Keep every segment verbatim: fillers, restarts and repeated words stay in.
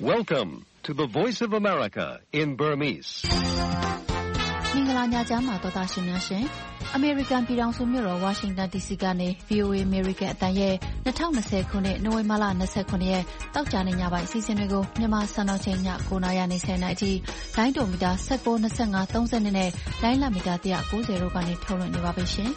Welcome to the Voice of America in Burmese. မင်္ဂလာညချမ်းပါတော်သားရှင်များရှင်။ American ပြည်ထောင်စုမြို့တော် Washington ဒီ စီ ကနေ ဗွီအိုအေ American အတန်ရဲ့၂၀၂၀ခုနှစ်နိုဝင်ဘာလ၂၇ရက်တောက်ကြနေညပိုင်းအစီအစဉ်တွေကိုမြန်မာစံတော်ချိန်ည၉နာရီနေဆယ်နာရီအထိလိုင်းဒိုမီတာ၁၉ ၂၅ ၃၀နဲ့လိုင်းလမီတာ၁၉၀တို့ကနေထုတ်လွှင့်နေပါပြီရှင်။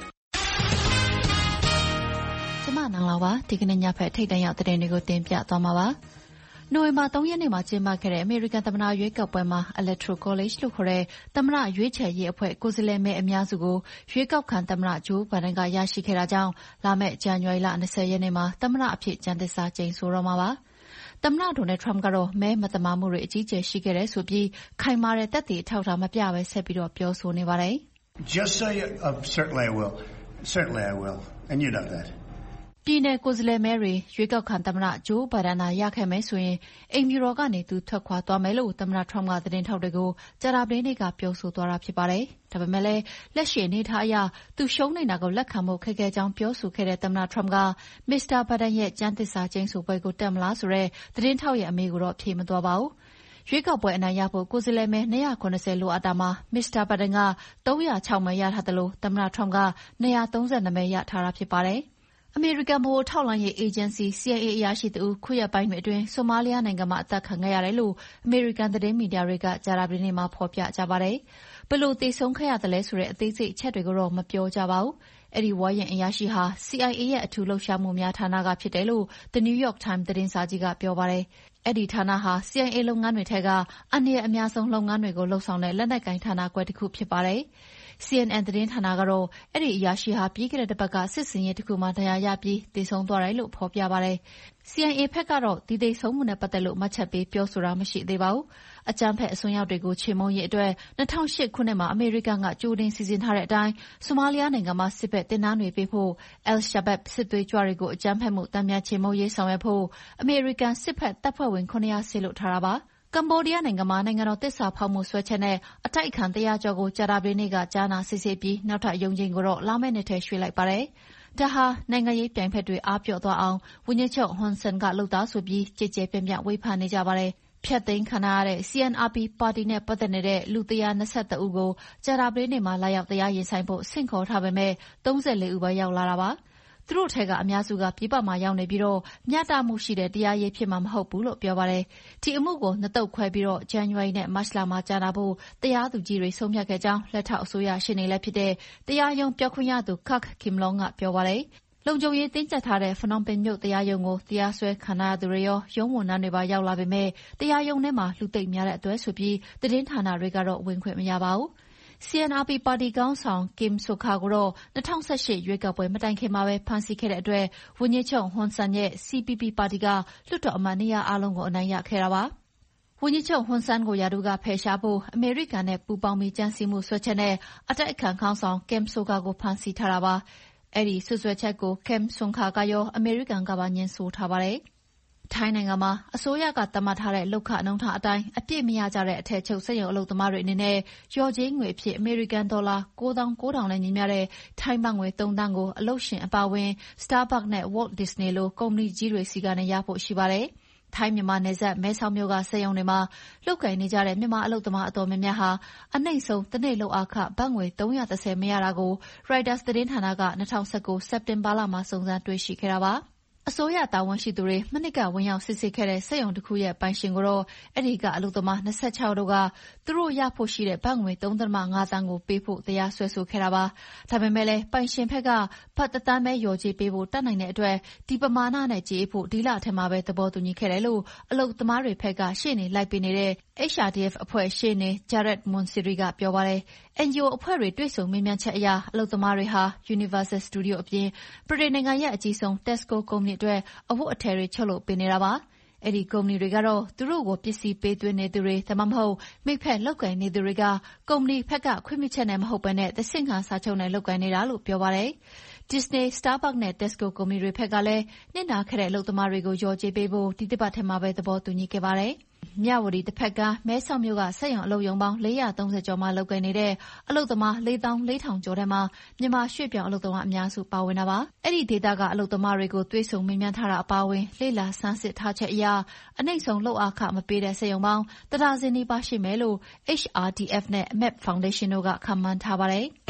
ကျမနန်းလာပါဒီကနေ့ညဖက်ထိတ်တန့်ရောက်တဲ့တွေကိုတင်ပြသွားမှာပါ။နိုဝင်ဘာ၃ရက်နေ့မှာကျင်းပခဲ့တဲ့အမေရိကန်သမ္မတရွေးကောက်ပွဲမှာ Electoral College လို့ခေါ်တဲ့သမ္မတရွေးချယ်ရေးအဖွဲ့ကိုယ်စားလှယ်မဲအများစုကိုရွေးကောက်ခံသမ္မတဂျိုးဘိုင်ဒန်ကရရှိခဲ့တာကြောင့်လာမယ့်ဇန်နဝါရီလ၂၀ရက်နေ့မှာသမ္မတအဖြစ်ကျမ်းသစ္စာကျိန်ဆိုတော့မှာပါ။သမ္မတဒေါ်နယ်ထရမ့်ကတော့မဲမသမာမှုတွေအကြီးအကျယ်ရှိခဲ့တယ်ဆိုပြီးခိုင်မာတဲ့သက်သေအထောက်အထားမပြဘဲဆက်ပြီးတော့ပြောဆိုနေပါတယ်။ Just say uh, certainly I will. Certainly I will. And you know that. ပြည်내ကိုယ်စားလှယ်မဲတွေရွေးကောက်ခံသမ္မတဂျိုးဘိုင်ဒန်သာရခဲ့မယ်ဆိုရင်အိမ်ဖြူတော်ကနေသူထွက်ခွာသွားမယ်လို့သမ္မတထရမ့်ကသတင်းထောက်တွေကိုကြာသပတေးနေ့ကပြောဆိုသွားတာဖြစ်ပါတယ်။ဒါပေမဲ့လည်းလက်ရှိအနေအထားအရသူရှုံးနေတာကိုလက်ခံဖို့ခက်ခဲကြောင်းပြောဆိုခဲ့တဲ့သမ္မတထရမ့်ကမစ္စတာဘိုင်ဒန်ရဲ့ကျမ်းသစ္စာကျိန်ဆိုပွဲကိုတက်မလားဆိုတဲ့သတင်းထောက်ရဲ့အမေးကိုတော့ဖြေမသွားပါဘူး။ရွေးကောက်ပွဲအနိုင်ရဖို့ကိုယ်စားလှယ်မဲ၂၇၀လိုအပ်တာမှာမစ္စတာဘိုင်ဒန်က၃၀၆မဲရထားတယ်လို့သမ္မတထရမ့်က၂၃၂မဲရထားတာဖြစ်ပါတယ်။အမေရိကန်ဗဟိုထောက်လှမ်းရေးအေဂျင်စီ စီ အိုင် အေ အရာရှိတဦးခုရက်ပိုင်းတွေအတွင်းဆိုမာလီယာနိုင်ငံမှာအသက်ခံခဲ့ရတယ်လို့အမေရိကန်သတင်းမီဒီယာတွေကကြာသပတေးနေ့မှာဖော်ပြကြပါတယ်။ဘယ်လိုသေဆုံးခဲ့ရတယ်လဲဆိုတဲ့အသေးစိတ်အချက်တွေကိုတော့မပြောကြပါဘူး။အဲဒီဝါရင့်အရာရှိဟာ စီ အိုင် အေ ရဲ့အထူးလှုပ်ရှားမှုများဌာနကဖြစ်တယ်လို့ The New York Times သတင်းစာကြီးကပြောပါတယ်။အဲဒီဌာနဟာ စီ အိုင် အေ လုပ်ငန်းတွေထဲကအန္တရာယ်အများဆုံးလုပ်ငန်းတွေကိုလှုပ်ဆောင်တဲ့လက်နက်ကိုင်ဌာနခွဲတစ်ခုဖြစ်ပါတယ်။စီ အန် အန် သတင်းဌာနကတော့အဲဒီအရာရှိဟာပြီးခဲ့တဲ့တစ်ပတ်ကစစ်စင်ရေးတစ်ခုမှဒဏ်ရာရပြီးသေဆုံးသွားတယ်လို့ဖော်ပြပါတယ်။ စီ အိုင် အေ ဘက်ကတော့ဒီသေဆုံးမှုနဲ့ပတ်သက်လို့မှတ်ချက်ပေးပြောဆိုတာမရှိသေးပါဘူး။အကြမ်းဖက်အစွန်းရောက်တွေကိုချေမှုန်းရေးအတွက်၂၀၀၈ခုနှစ်မှာအမေရိကန်ကကြိုတင်စီစဉ်ထားတဲ့အတိုင်းဆိုမာလီယာနိုင်ငံမှာစစ်ဘက်သင်တန်းတွေပေးဖို့ Al-Shabaab စစ်သွေးကြွတွေကိုအကြမ်းဖက်မှုတန်ပြန်ချေမှုန်းရေးဆောင်ရွက်ဖို့အမေရိကန်စစ်ဘက်တပ်ဖွဲ့ဝင်၇၀၀ဆေလွှတ်ထားတာပါ။ကမ္ဘောဒီးယားနိုင်ငံမှာနိုင်ငံတော်သစ္စာဖောက်မှုစွဲချက်နဲ့အတိုက်အခံတရာကျော်ကိုကြာသပတေးနေ့ကကြားနာစစ်ဆေးပြီးနောက်ထပ်ရုံးချိန်းကိုတော့လာမယ့်နှစ်ထဲရွှေ့လိုက်ပါတယ်။ဒါဟာနိုင်ငံရေးပြိုင်ဖက်တွေအားပြော့သွားအောင်ဝန်ကြီးချုပ်ဟွန်ဆန်ကလုပ်သားဆိုပြီးကြည်ကြဲပြန့်ပြန့်ဝေဖန်နေကြပါတယ်။ဖျက်သိမ်းခံရတဲ့ စီ အန် အာร์ ပီ ပါတီနဲ့ပတ်သက်နေတဲ့လူ၁၂၁ဦးကိုကြာသပတေးနေ့မှာလာရောက်တရားရင်ဆိုင်ဖို့ဆင့်ခေါ်ထားပေမဲ့၃၄ဦးပဲရောက်လာတာပါ။သူတို့ထဲကအများစုကပြည်ပမှာရောက်နေပြီးတော့မျှတမှုရှိတဲ့တရားရေးဖြစ်မှာမဟုတ်ဘူးလို့ပြောပါတယ်။ဒီအမှုကိုနှစ်သုတ်ခွဲပြီးတော့ဇန်နဝါရီနဲ့မတ်လမှာကြားနာဖို့တရားသူကြီးတွေဆုံးဖြတ်ခဲ့ကြောင်းလက်ထောက်အစိုးရရှေ့နေလည်းဖြစ်တဲ့တရားရုံးပြောခွင့်ရသူ Kak Kim Long ကပြောပါတယ်။လုံခြုံရေးတင်းကျပ်ထားတဲ့ဖနွန်ပင်မြို့တရားရုံးကိုတရားစွဲခံရသူတွေရောရုံးဝန်ထမ်းတွေပါရောက်လာပေမဲ့တရားရုံးထဲမှာလူသိပ်များတဲ့အတွက်ဆိုပြီးသတင်းဌာနတွေကတော့ဝင်ခွင့်မရပါဘူး။ စီ အန် အာร์ ပီ ပါတီခေါင်းဆောင် Kem Sokha ကိုတော့၂၀၁၈ရွေးကောက်ပွဲမတိုင်ခင်မှာပဲဖမ်းဆီးခဲ့တဲ့အတွက်ဝန်ကြီးချုပ်ဟွန်ဆန်ရဲ့ စီ ပီ ပီ ပါတီကလွှတ်တော်အမတ်နေရာအားလုံးကိုအနိုင်ရခဲ့တာပါ။ဝန်ကြီးချုပ်ဟွန်ဆန်ကိုရာထူးကဖယ်ရှားဖို့အမေရိကန်နဲ့ပူးပေါင်းပြီးကြံစည်မှုစွဲချက်နဲ့အတိုက်အခံခေါင်းဆောင် Kem Sokha ကိုဖမ်းဆီးထားတာပါ။အဲဒီစွပ်စွဲချက်ကို Kem Sokha ကရောအမေရိကန်ကပါငြင်းဆိုထားပါတယ်။ထိုင်းနိုင်ငံမှာအစိုးရကသတ်မှတ်ထားတဲ့လုပ်ခနှုန်းထားအတိုင်းအပြည့်မရကြတဲ့အထည်ချုပ်စက်ရုံအလုပ်သမားတွေအနေနဲ့လျော်ကြေးငွေအဖြစ်အမေရိကန်ဒေါ်လာ၉သောင်း၉ထောင်နဲ့ညီမျှတဲ့ထိုင်းဘတ်ငွေ၃သန်းကိုအလုပ်ရှင်အပါအဝင် Starbucks နဲ့ Walt Disney လိုကုမ္ပဏီကြီးတွေဆီကနေရဖို့ရှိပါတယ်။ထိုင်းမြန်မာနယ်စပ်မဲဆောက်မြို့ကစက်ရုံတွေမှာလုပ်ကိုင်နေကြတဲ့မြန်မာအလုပ်သမားအတော်များများဟာအနှိမ့်ဆုံးတစ်နေ့လုပ်အားခဘတ်ငွေ၃၁၀မရတာကို Reuters သတင်းဌာနက၂၀၁၉စက်တင်ဘာလမှာစုံစမ်းတွေ့ရှိခဲ့တာပါ။အစိုးရတာဝန်ရှိသူတွေမနှစ်ကဝင်ရောက်စစ်ဆေးခဲ့တဲ့စက်ရုံတစ်ခုရဲ့ပိုင်ရှင်ကိုတော့အဲဒီကအလုပ်သမား၂၆ယောက်တို့ကသူတို့ရဖို့ရှိတဲ့ဘတ်ငွေ၃.၅သန်းကိုပေးဖို့တရားစွဲဆိုခဲ့တာပါ။ဒါပေမဲ့လည်းပိုင်ရှင်ဘက်ကဘတ်တစ်သန်းပဲလျော်ကြေးပေးဖို့တတ်နိုင်တဲ့အတွက်ဒီပမာဏနဲ့ကြေးဖို့ဒီလထဲမှာပဲသဘောတူညီခဲ့တယ်လို့အလုပ်သမားတွေဘက်ကရှေ့နေလိုက်ပေးနေတဲ့ H R D F အဖွဲ့ရှေ့နေ Jared Munsiri ကပြောပါတယ်။ အန် ဂျီ အို အဖွဲ့တွေတွေ့ဆုံမေးမြန်းချက်အရအလုပ်သမားတွေဟာ Universal Studios အပြင်ဗြိတိန်နိုင်ငံရဲ့အကြီးဆုံး Tesco ကုမ္ပဏီအတွက်အဝတ်အထည်တွေချုပ်လုပ်ပေးနေတာပါ။အဲဒီကုမ္ပဏီတွေကတော့သူတို့ကိုပစ္စည်းပေးသွင်းနေသူတွေဒါမှမဟုတ်မိတ်ဖက်လုပ်ကိုင်နေသူတွေကကုမ္ပဏီဘက်ကခွင့်ပြုချက်နဲ့မဟုတ်ဘဲနဲ့သဆင့်ခံစာချုပ်နဲ့လုပ်ကိုင်နေတာလို့ပြောပါတယ်။ Disney, Starbucks နဲ့ Tesco ကုမ္ပဏီတွေဘက်ကလည်းနစ်နာခဲ့တဲ့အလုပ်သမားတွေကိုလျော်ကြေးပေးဖို့ဒီတစ်ပတ်ထဲမှာပဲသဘောတူညီခဲ့ပါတယ်။မြဝတီတစ်ဖက်ကမဲဆောက်မြို့ကစက်ရုံအလုပ်ရုံပေါင်း၄၃၀ကျော်မှလုပ်ကိုင်နေတဲ့အလုပ်သမား၄သောင်း၄ထောင်ကျော်ထဲမှာမြန်မာရွှေ့ပြောင်းအလုပ်သမားအများစုပါဝင်တာပါ။အဲ့ဒီဒေသကအလုပ်သမားတွေကိုသွေးဆုံမေးမြန်းထားတာအပါအဝင်လေ့လာဆန်းစစ်ထားချက်အရအနှိမ့်ဆုံးလုပ်အားခမပေးတဲ့စက်ရုံပေါင်းတစ်ဒါဇင်နီးပါးရှိမယ်လို့ H R D F နဲ့ M A P Foundation တို့ကခန့်မှန်းထားပါတယ်။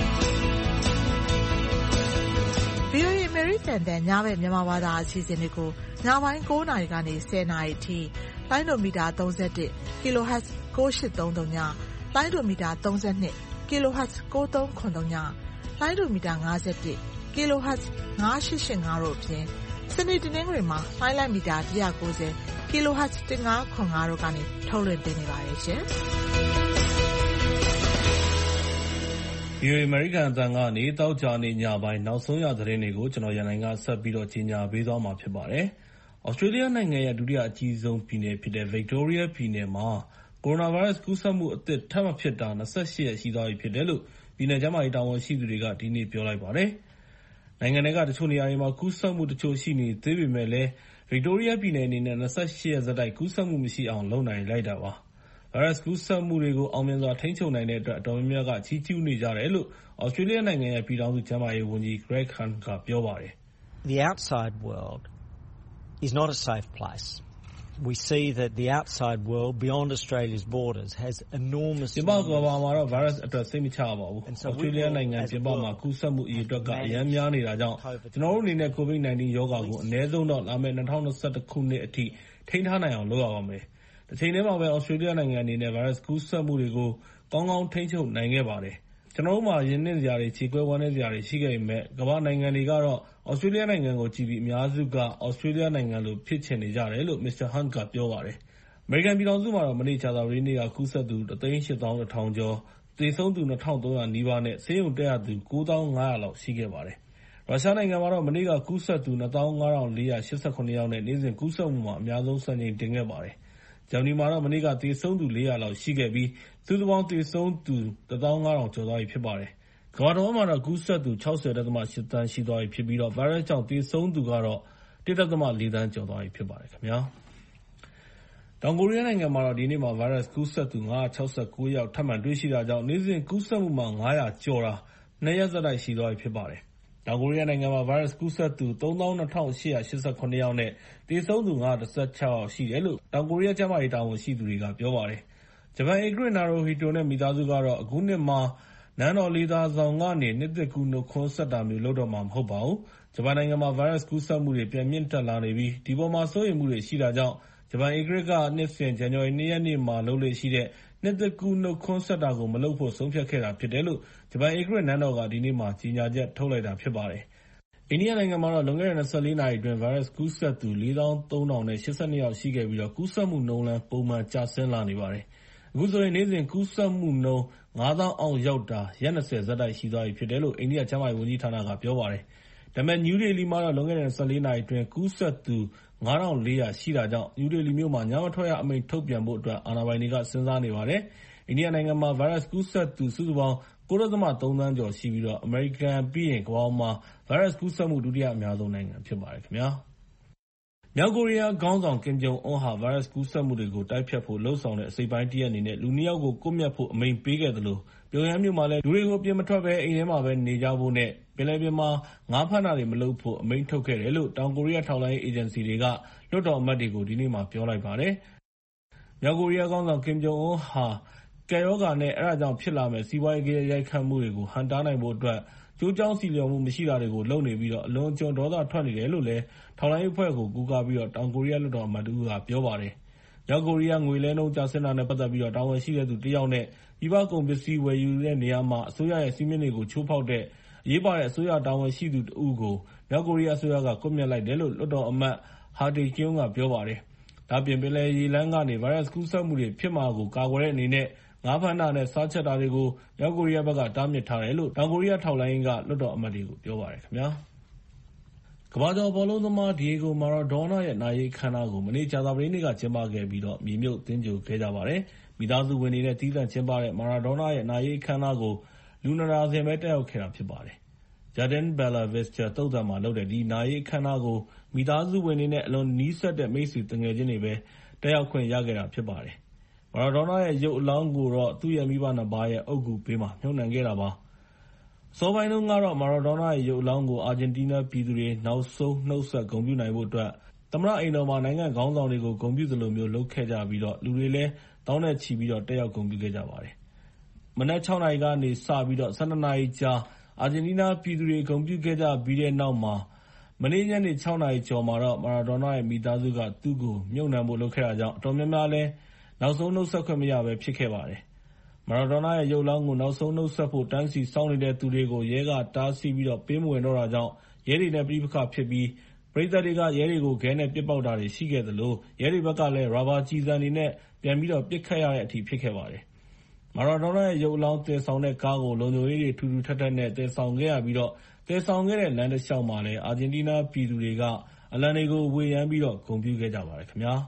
ဗွီအိုအေ အမေရိကန်တန်ညဘက်မြန်မာဘာသာအစီအစဉ်တွေကိုညပိုင်း၉နာရီကနေ၁၀နာရီအထိလိုင်းဒိုမီတာ၃၁ kilohertz ၉၈၃၃ညလိုင်းဒိုမီတာ၃၂ kilohertz ၉၃၇၃ညလိုင်းဒိုမီတာ၅၁ kilohertz ၅၈၈၅တို့အပြင်စနေတနင်္ဂနွေမှာလိုင်းလိုက်မီတာ၁၉၀ kilohertz ၁၅၇၅တို့ကနေထုတ်လွှင့်ပေးနေပါတယ်ရှင်။ဗွီအိုအေ အမေရိကန်အသံကနေသောကြာနေ့ညပိုင်းနောက်ဆုံးရသတင်းတွေကိုကျွန်တော်ရန်နိုင်ကဆက်ပြီးတော့ကြီးညာပေးသွားမှာဖြစ်ပါတယ်။ ဩစတြေးလျနိုင်ငံရဲ့ဒုတိယအကြီးဆုံးပြည်နယ်ဖြစ်တဲ့ Victoria ပြည်နယ်မှာကိုရိုနာဗိုင်းရပ်စ်ကူးစက်မှုအသစ်ထပ်မဖြစ်တာ၂၈ရက်ရှိသွားပြီဖြစ်တယ်လို့ပြည်နယ်ကျန်းမာရေးတာဝန်ရှိသူတွေကဒီနေ့ပြောလိုက်ပါတယ်။နိုင်ငံထဲကတချို့နေရာတွေမှာကူးစက်မှုတချို့ရှိနေသေးပေမဲ့လည်း Victoria ပြည်နယ်အနေနဲ့၂၈ရက်ဆက်တိုက်ကူးစက်မှုမရှိအောင်လုပ်နိုင်လိုက်တာပါ။ဗိုင်းရပ်စ်ကူးစက်မှုတွေကိုအောင်မြင်စွာထိန်းချုပ်နိုင်တဲ့အတွက်အတော်များများကချီးကျူးနေကြတယ်လို့ဩစတြေးလျနိုင်ငံရဲ့ပြည်ထောင်စုကျန်းမာရေးဝန်ကြီး Greg Hunt ကပြောပါတယ်။ The outside world is not a safe place. We see that the outside world beyond Australia's borders has enormous ပြင်ပကမ္ဘာမှာတော့ဗိုင်းရပ်စ်အတွက်စိတ်မချရပါဘူး။ဩစတြေးလျနိုင်ငံပြင်ပမှာကူးစက်မှုအရေအတွက်ကအများများနေတာကြောင့်ကျွန်တော်တို့အနေနဲ့ ကိုဗစ်၁၉ ရောဂါကိုအနည်းဆုံးတော့လာမယ့်၂၀၂၁ခုနှစ်အထိထိန်းထားနိုင်အောင်လုပ်ရပါမယ်။တစ်ချိန်တည်းမှာပဲဩစတြေးလျနိုင်ငံအနေနဲ့ဗိုင်းရပ်စ်ကူးစက်မှုတွေကိုကောင်းကောင်းထိန်းချုပ်နိုင်ခဲ့ပါတယ်။ကျွန်တော်တို့မှာရင်နင့်စရာတွေခြေကွဲဝမ်းနည်းစရာတွေရှိခဲ့ပေမဲ့ကမ္ဘာနိုင်ငံတွေကတော့ဩစတြေးလျနိုင်ငံကိုကြည့်ပြီးအများစုကဩစတြေးလျနိုင်ငံလိုဖြစ်ချင်နေကြတယ်လို့ မစ္စတာ Hunt ကပြောပါတယ်။အမေရိကန်ပြည်ထောင်စုမှာတော့မနေ့ကြာသပတေးနေ့ကကူးစက်သူတစ်သိန်းရှစ်သောင်းတစ်ထောင်ကျော်၊သေဆုံးသူနှစ်ထောင်သုံးရာနီးပါးနဲ့ဆေးရုံတက်ရသူကိုးသောင်းငါးရာလောက်ရှိခဲ့ပါတယ်။ရုရှားနိုင်ငံမှာတော့မနေ့ကကူးစက်သူနှစ်သောင်းငါးထောင်လေးရာ၈၇ယောက်နဲ့နေ့စဉ်ကူးစက်မှုမှာအများဆုံးစံချိန်တင်ခဲ့ပါတယ်။ဂျာမနီမှာတော့မနေ့ကသေဆုံးသူလေးရာလောက်ရှိခဲ့ပြီးစုစုပေါင်းသေဆုံးသူတစ်သောင်းငါးထောင်ကျော်သွားပြီဖြစ်ပါတယ်။ကမ္ဘာတော်မှာတော့ကူးစက်သူ၆၀.၈ သန်းရှိသွားပြီဖြစ်ပြီးတော့ဗိုင်းရပ်စ်ကြောင့်သေဆုံးသူကတော့၁.၄ သန်းကျော်သွားပြီဖြစ်ပါတယ်ခင်ဗျာ။တောင်ကိုရီးယားနိုင်ငံမှာတော့ဒီနေ့မှာဗိုင်းရပ်စ်ကူးစက်သူ၅၆၉ယောက်ထပ်မံတွေ့ရှိတာကြောင့်နေ့စဉ်ကူးစက်မှုမှာ၅၀၀ကျော်တာနှစ်ရက်ဆက်တိုက်ရှိသွားပြီဖြစ်ပါတယ်။တောင်ကိုရီးယားနိုင်ငံမှာဗိုင်းရပ်စ်ကူးစက်သူသုံးသောင်းနှစ်ထောင်ရှစ်ရာ၈၇ယောက်နဲ့သေဆုံးသူ၅၁၆ယောက်ရှိတယ်လို့တောင်ကိုရီးယားကျန်းမာရေးတာဝန်ရှိသူတွေကပြောပါတယ်။ဂျပန်ဧကရာဇ်နာရူဟီတိုနဲ့မိသားစုကတော့အခုနှစ်မှာနန်းတော်လေးစားဆောင်ကနေနှစ်သစ်ကူးနှုတ်ခွန်းဆက်တာမျိုးလုပ်တော့မှာမဟုတ်ပါဘူး။ဂျပန်နိုင်ငံမှာဗိုင်းရပ်စ်ကူးစက်မှုတွေပြန်မြင့်တက်လာနေပြီးဒီပေါ်မှာစိုးရိမ်မှုတွေရှိတာကြောင့်ဂျပန်ဧကရာဇ်ကနှစ်စဉ်ဇန်နဝါရီ၂ရက်နေ့မှာလုပ်လေ့ရှိတဲ့နှစ်သစ်ကူးနှုတ်ခွန်းဆက်တာကိုမလုပ်ဖို့ဆုံးဖြတ်ခဲ့တာဖြစ်တယ်လို့ဂျပန်ဧကရာဇ်နန်းတော်ကဒီနေ့မှာကြေညာချက်ထုတ်လိုက်တာဖြစ်ပါတယ်။အိန္ဒိယနိုင်ငံမှာတော့လွန်ခဲ့တဲ့၂၄နာရီအတွင်းဗိုင်းရပ်စ်ကူးစက်သူလေးသောင်းသုံးထောင်နဲ့ရှစ်ဆယ့်နှစ်ယောက်ရှိခဲ့ပြီးတော့ကူးစက်မှုနှုန်းလည်းပုံမှန်ကျဆင်းလာနေပါတယ်။အခုဆိုရင်နေ့စဉ်ကူးစက်မှုနှုန်းငါးသောင်းအောက်ရောက်တာရက်၂၀ဆက်တိုက်ရှိသွားပြီဖြစ်တယ်လို့အိန္ဒိယကျန်းမာရေးဝန်ကြီးဌာနကပြောပါတယ်။ဒါပေမဲ့နယူးဒေလီမှာတော့လွန်ခဲ့တဲ့၂၄နာရီအတွင်းကူးစက်သူငါးထောင်လေးရာရှိတာကြောင့်နယူးဒေလီမြို့မှာညမထွက်ရအမိန့်ထုတ်ပြန်ဖို့အတွက်အာဏာပိုင်တွေကစဉ်းစားနေပါတယ်။အိန္ဒိယနိုင်ငံမှာဗိုင်းရပ်စ်ကူးစက်သူစုစုပေါင်းကိုး.၃ သန်းကျော်ရှိပြီးတော့အမေရိကန်ပြီးရင်ကမ္ဘာပေါ်မှာဗိုင်းရပ်စ်ကူးစက်မှုဒုတိယအများဆုံးနိုင်ငံဖြစ်ပါတယ်ခင်ဗျာ။မြောက်ကိုရီးယားခေါင်းဆောင်ကင်ဂျုံအွန်းဟာဗိုင်းရပ်စ်ကူးစက်မှုတွေကိုတိုက်ဖျက်ဖို့လှုံ့ဆော်တဲ့အစိတ်အပိုင်းတစ်ရပ်အနေနဲ့လူနှစ်ယောက်ကိုကွပ်မျက်ဖို့အမိန့်ပေးခဲ့သလိုပြုံယမ်းမြို့မှာလည်းလူတွေကိုပြင်မထွက်ဘဲအိမ်ထဲမှာပဲနေကြဖို့နဲ့ပင်လယ်ပြင်မှာငါးဖမ်းတာတွေမလုပ်ဖို့အမိန့်ထုတ်ခဲ့တယ်လို့တောင်ကိုရီးယားထောက်လှမ်းရေးအေဂျင်စီတွေကလွှတ်တော်အမတ်တွေကိုဒီနေ့မှပြောလိုက်ပါတယ်။မြောက်ကိုရီးယားခေါင်းဆောင်ကင်ဂျုံအွန်းဟာကပ်ရောဂါနဲ့အဲဒါကြောင့်ဖြစ်လာမယ့်စီးပွားရေးရိုက်ခတ်မှုတွေကိုဟန့်တားနိုင်ဖို့အတွက်ကျိုးကြောင်းစီလျော်မှုမရှိတာတွေကိုလုပ်နေပြီးတော့အလွန်အကျွံဒေါသထွက်နေတယ်လို့လည်းထောက်လှမ်းရေးအဖွဲ့ကိုကူးကားပြီးတော့တောင်ကိုရီးယားလွှတ်တော်အမတ်တဦးကပြောပါတယ်။မြောက်ကိုရီးယားငွေလဲနှုန်းကျဆင်းတာနဲ့ပတ်သက်ပြီးတော့တာဝန်ရှိတဲ့သူတစ်ယောက်နဲ့ပြည်ပကုန်ပစ္စည်းဝယ်ယူတဲ့နေရာမှာအစိုးရရဲ့စည်းမျဉ်းတွေကိုချိုးဖောက်တဲ့အရေးပါတဲ့အစိုးရတာဝန်ရှိသူတဦးကိုမြောက်ကိုရီးယားအစိုးရကကွပ်မျက်လိုက်တယ်လို့လွှတ်တော်အမတ်ဟာတေကျွန်းကပြောပါတယ်။ဒါ့အပြင်ပင်လယ်ရေလမ်းကနေဗိုင်းရပ်စ်ကူးစက်မှုတွေဖြစ်မှာကိုကာကွယ်တဲ့အနေနဲ့ငါးဖမ်းတာနဲ့စားချက်တာတွေကိုမြောက်ကိုရီးယားဘက်ကတားမြစ်ထားတယ်လို့တောင်ကိုရီးယားထောက်လှမ်းရေးကလွှတ်တော်အမတ်တွေကိုပြောပါတယ်ခင်ဗျာ။ကမ္ဘာကျော်ဘောလုံးသမားဒီယေဂိုမာရာဒိုနာရဲ့နာရေးအခမ်းအနားကိုမနေ့ကြာသပတေးနေ့ကကျင်းပခဲ့ပြီးတော့မြေမြုပ်သင်္ကြန်ခဲ့ကြပါတယ်။မိသားစုဝင်တွေနဲ့တီးသန့်ကျင်းပတဲ့မာရာဒိုနာရဲ့နာရေးအခမ်းအနားကိုလူနှစ်ဒါဇင်ပဲတက်ရောက်ခဲ့တာဖြစ်ပါတယ်။ Jardine Bella Vista သုဿာန်မှာလုပ်တဲ့ဒီနာရေးအခမ်းအနားကိုမိသားစုဝင်တွေနဲ့အလွန်နီးစပ်တဲ့မိတ်ဆွေသူငယ်ချင်းတွေပဲတတက်ရောက်ခွင့်ရခဲ့တာဖြစ်ပါတယ်။ မာရာဒိုနာရဲ့ရုပ်အလောင်းကိုတော့သူ့ရဲ့မိဘနှစ်ပါးရဲ့အုတ်ဂူဘေးမှာမြှုပ်နှံခဲ့တာပါ။ အစောပိုင်းတုန်းကတော့မာရာဒိုနာရဲ့ရုပ်အလောင်းကိုအာဂျင်တီးနားပြည်သူတွေနောက်ဆုံးနှုတ်ဆက်ဂုဏ်ပြုနိုင်ဖို့အတွက်သမ္မတအိမ်တော်မှာနိုင်ငံခေါင်းဆောင်တွေကိုဂုဏ်ပြုသလိုမျိုးလုပ်ခဲ့ကြပြီးလူတွေလည်းသောင်းနဲ့ချီပြီးတက်ရောက်ဂုဏ်ပြုခဲ့ကြပါတယ်။ မနက် ၆ နာရီကနေစပြီး ၁၂ နာရီကြာအာဂျင်တီးနားပြည်သူတွေဂုဏ်ပြုခဲ့ကြပြီးတဲ့နောက် မနေ့ညနေ ၆ နာရီကျော်မှာတော့မာရာဒိုနာရဲ့မိသားစုကသူ့ကိုမြှုပ်နှံဖို့လုပ်ခဲ့တာကြောင့်အတော်များများလည်းနောက်ဆုံးနှုတ်ဆက်ခွင့်မရဘဲဖြစ်ခဲ့ပါတယ်။ မာရာဒိုနာရဲ့ရုပ်အလောင်းကိုနောက်ဆုံးနှုတ်ဆက်ဖို့တန်းစီစောင့်နေတဲ့သူတွေကိုရဲကတားဆီးပြီးပေးမဝင်တော့တာကြောင့်ရဲတွေနဲ့ပဋိပက္ခဖြစ်ပြီးပရိသတ်တွေကရဲတွေကိုခဲနဲ့ပစ်ပေါက်တာတွေရှိခဲ့သလိုရဲတွေဘက်ကလည်းရာဘာကျည်ဆံတွေနဲ့ပြန်ပြီးပစ်ခတ်ရတဲ့အထိဖြစ်ခဲ့ပါတယ်။ မာရာဒိုနာရဲ့ရုပ်အလောင်းသယ်ဆောင်တဲ့ကားကိုလုံခြုံရေးတွေထူထူထပ်ထပ်နဲ့သယ်ဆောင်ခဲ့ရပြီးသယ်ဆောင်ခဲ့တဲ့လမ်းတလျှောက်မှာလည်းအာဂျင်တီးနားပြည်သူတွေကအလံတွေကိုဝှေ့ယမ်းပြီးဂုဏ်ပြုခဲ့ကြပါတယ်ခင်ဗျာ။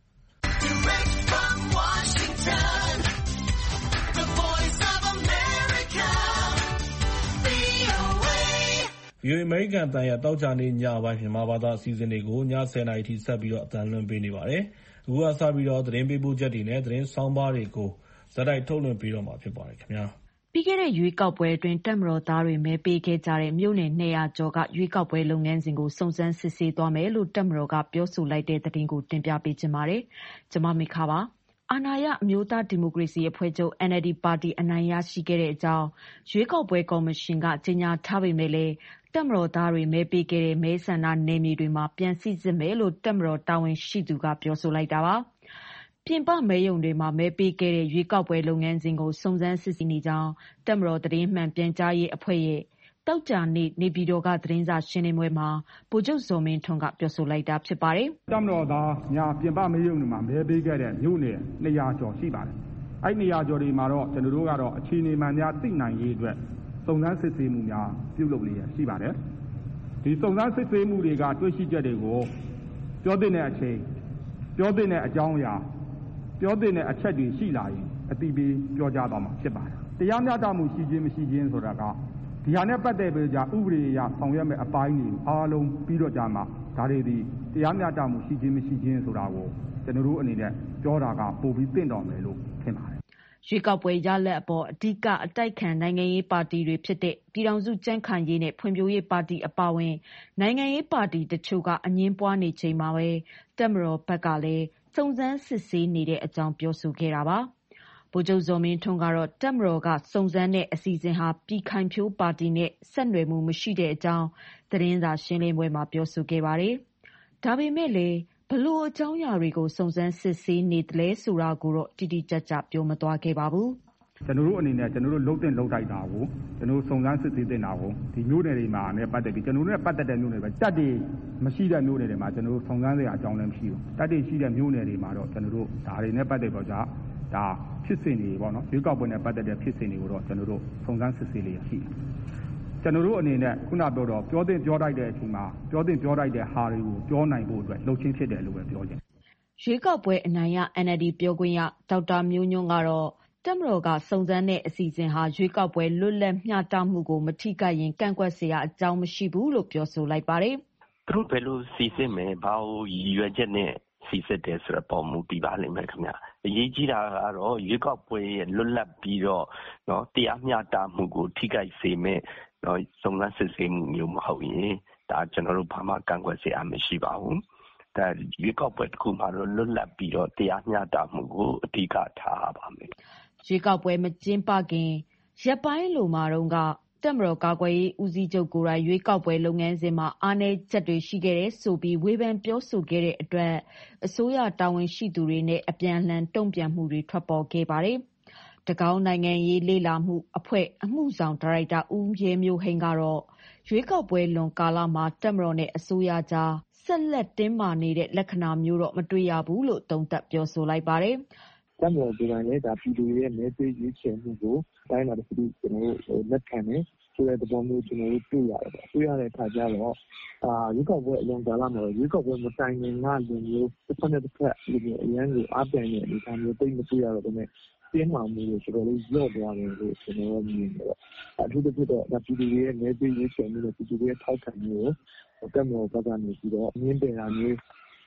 ဗွီအိုအေ အမေရိကန်အသံရဲ့သောကြာနေ့ညပိုင်းမြန်မာဘာသာအစီအစဉ်တွေကို ည ၁၀ နာရီထိဆက်ပြီးအသံလွှင့်ပေးနေပါတယ်။ အခုကစပြီးသတင်းပေးပို့ချက်တွေနဲ့သတင်းဆောင်းပါးတွေကိုဆက်တိုက်ထုတ်လွှင့်ပေးတော့မှာဖြစ်ပါတယ်ခင်ဗျာ။ပြီးခဲ့တဲ့ရွေးကောက်ပွဲအတွင်းတပ်မတော်သားတွေမဲပေးခဲ့ကြတဲ့မြို့နယ် ၂၀၀ ကျော်ကရွေးကောက်ပွဲလုပ်ငန်းစဉ်ကိုစုံစမ်းစစ်ဆေးသွားမယ်လို့တပ်မတော်ကပြောဆိုလိုက်တဲ့သတင်းကိုတင်ပြပေးချင်ပါတယ်။ ကျမမေခပါ။ အာဏာရအမျိုးသားဒီမိုကရေစီအဖွဲ့ချုပ် အန်အယ်လ်ဒီ ပါတီအနိုင်ရရှိခဲ့ကြောင်းရွေးကောက်ပွဲကော်မရှင်ကကြေညာထားပေမယ့်လည်းတပ်မတော်သားတွေမဲပေးခဲ့တဲ့မဲဆန္ဒနယ်မြေတွေမှာပြန်စိစစ်မယ်လို့တပ်မတော်တာဝန်ရှိသူကပြောဆိုလိုက်တာပါ။ ပြင်ပမဲရုံတွေမှာမဲပေးခဲ့တဲ့ရွေးကောက်ပွဲလုပ်ငန်းစဉ်ကိုစုံစမ်းစစ်ဆေးနေကြောင်းတပ်မတော်သတင်းမှန်ပြန်ကြားရေးအဖွဲ့ရဲ့သောကြာနေ့နေပြည်တော်ကသတင်းစာရှင်းလင်းပွဲမှာဗိုလ်ချုပ်ဇော်မင်းထွန်းကပြောဆိုလိုက်တာဖြစ်ပါတယ်။ တပ်မတော်သားများပြင်ပမဲရုံတွေမှာမဲပေးခဲ့တဲ့မြို့နယ်၂၀၀ကျော်ရှိပါတယ်။အဲ့၂၀၀ကျော်တွေမှာတော့ကျွန်တော်တို့ကတော့အခြေအနေမှန်များသိနိုင်ရေးအတွက်စုံစမ်းစစ်ဆေးမှုများပြုလုပ်လျက်ရှိပါတယ်။ဒီစုံစမ်းစစ်ဆေးမှုတွေကတွေ့ရှိချက်တွေကိုပြောသင့်တဲ့အချိန်ပြောသင့်တဲ့အကြောင်းအရာပြောသင့်တဲ့အချက်တွေရှိလာရင်အတိပေးပြောကြားသွားမှာဖြစ်ပါတယ်။တရားမျှတမှုရှိခြင်းမရှိခြင်းဆိုတာကဒီဟာနဲ့ပတ်သက်ပြီးကြဥပဒေအရဆောင်ရွက်မဲ့အပိုင်းတွေအားလုံးပြီးတော့ကြမှာဒါတွေဒီတရားမျှတမှုရှိခြင်းမရှိခြင်းဆိုတာကိုကျွန်တော်တို့အနေနဲ့ပြောတာကပိုပြီးတင့်တော်မယ်လို့ထင်ပါတယ်။ရွေးကောက်ပွဲရလဒ်အပေါ်အဓိကအတိုက်ခံနိုင်ငံရေးပါတီတွေဖြစ်တဲ့ပြည်ထောင်စုကြံ့ခိုင်ရေးနဲ့ဖွံ့ဖြိုးရေးပါတီအပါအဝင်နိုင်ငံရေးပါတီတချို့ကအငြင်းပွားနေချိန်မှာပဲတပ်မတော်ဘက်ကလည်းစုံစမ်းစစ်ဆေးနေတဲ့အကြောင်းပြောဆိုခဲ့တာပါ။ဗိုလ်ချုပ်ဇော်မင်းထွန်းကတော့တပ်မတော်ကစုံစမ်းတဲ့အစီအစဉ်ဟာပြည်ခိုင်ဖြိုးပါတီနဲ့ဆက်နွယ်မှုမရှိတဲ့အကြောင်းသတင်းစာရှင်းလင်းပွဲမှာပြောဆိုခဲ့ပါတယ်။ဒါပေမဲ့လည်းဘလို့အကြောင်းအရာတွေကိုစုံစမ်းစစ်ဆေးနေသလဲဆိုတာကိုတော့တိတိကျကျပြောမသွားခဲ့ပါဘူး။ကျွန်တော်တို့အနေနဲ့ကျွန်တော်တို့လုံတင်လုံတိုက်တာကိုကျွန်တော်တို့စုံစမ်းစစ်ဆေးတင်တာကိုဒီမျိုးနယ်တွေမှာနဲ့ပတ်သက်ပြီးကျွန်တော်တို့နဲ့ပတ်သက်တဲ့မျိုးနယ်ပဲတက်တွေမရှိတဲ့မျိုးနယ်တွေမှာကျွန်တော်တို့စုံစမ်းစရာအကြောင်းလည်းမရှိဘူး။တက်တွေရှိတဲ့မျိုးနယ်တွေမှာတော့ကျွန်တော်တို့ဒါတွေနဲ့ပတ်သက်တော့ကြဒါဖြစ်စဉ်တွေပေါ့နော်ရွေးကောက်ပွဲနဲ့ပတ်သက်တဲ့ဖြစ်စဉ်တွေကိုတော့ကျွန်တော်တို့စုံစမ်းစစ်ဆေးလျက်ရှိတယ်။ကျွန်တော်တို့အနေနဲ့ခုနပြောတော့ပြောတင်ပြောတိုက်တဲ့အချိန်မှာပြောတင်ပြောတိုက်တဲ့ဟာတွေကိုပြောနိုင်ဖို့အတွက်လှုပ်ချင်းဖြစ်တယ်လို့ပဲပြောချင်တယ်။ရွေးကောက်ပွဲအနိုင်ရ အန်အယ်လ်ဒီ ပြောခွင့်ရဒေါက်တာမျိုးညွန့်ကတော့တပ်မတော်ကစုံစမ်းတဲ့အစီအစဉ်ဟာရွေးကောက်ပွဲလွတ်လပ်မျှတမှုကိုမထိခိုက်ရင်ကန့်ကွက်စရာအကြောင်းမရှိဘူးလို့ပြောဆိုလိုက်ပါတယ်။သူတို့ဘယ်လိုစီစစ်မယ်ဘာလို့ရည်ရွယ်ချက်နဲ့စီစစ်တယ်ဆိုတော့ပုံမူတည်ပါလိမ့်မယ်ခင်ဗျ။အရေးကြီးတာကတော့ရွေးကောက်ပွဲရဲ့လွတ်လပ်ပြီးတော့နော်တရားမျှတမှုကိုထိခိုက်စေမဲ့နော်စုံစမ်းစစ်ဆေးမှုမျိုးမဟုတ်ရင်ဒါကျွန်တော်တို့ဘာမှကန့်ကွက်စရာမရှိပါဘူး။ဒါရွေးကောက်ပွဲတစ်ခုမှာတော့လွတ်လပ်ပြီးတော့တရားမျှတမှုကိုအဓိကထားပါမယ်။ရွေးကောက်ပွဲမကျင်းပခင်ရက်ပိုင်းလိုမှာတော့ကတပ်မတော်ကာကွယ်ရေးဦးစီးချုပ်ကိုယ်တိုင်ရွေးကောက်ပွဲလုပ်ငန်းစဉ်မှာအားနည်းချက်တွေရှိခဲ့တယ်ဆိုပြီးဝေဖန်ပြောဆိုခဲ့တဲ့အတွက်အစိုးရတာဝန်ရှိသူတွေနဲ့အပြန်အလှန်တုံ့ပြန်မှုတွေထွက်ပေါ်ခဲ့ပါတယ်။တကောင်းနိုင်ငံရေးလေ့လာမှုအဖွဲ့အမှုဆောင်ဒါရိုက်တာဦးရဲမျိုးဟိန်းကတော့ရွေးကောက်ပွဲလွန်ကာလမှာတပ်မတော်နဲ့အစိုးရကြားဆက်လက်တင်းမာနေတဲ့လက္ခဏာမျိုးတော့မတွေ့ရဘူးလို့သုံးသပ်ပြောဆိုလိုက်ပါတယ်။တပ်မတော်ကိုယ်တိုင်လည်းဒါပြည်သူရဲ့မဲပေးရွေးချယ်မှုကိုတိုင်းတာတစ်ခုကျွန်တော်တို့လက်ခံတယ်ဆိုတဲ့သဘောမျိုးကျွန်တော်တို့တွေ့ရတယ်ပေါ့တွေ့ရတဲ့အခါကျတော့အာရွေးကောက်ပွဲအလွန်ကာလမှာရွေးကောက်ပွဲမတိုင်ခင်ကလူမျိုးတစ်ဖက်နဲ့တစ်ဖက်လူမျိုးအရန်ကိုအားပြိုင်တဲ့အနေအထားမျိုးသိမတွေ့ရတော့တဲ့တင်းမာမှုတွေတော်တော်လေးညော့သွားတယ်လို့ကျွန်တော်တို့မြင်တယ်ပေါ့အထူးသဖြင့်တော့ဒါပြည်သူရဲ့မဲပေးရွေးချယ်မှုနဲ့ပြည်သူရဲ့ထောက်ခံမှုကိုတပ်မတော်ဘက်ကနေပြီးတော့ငင်းပယ်တာမျိုး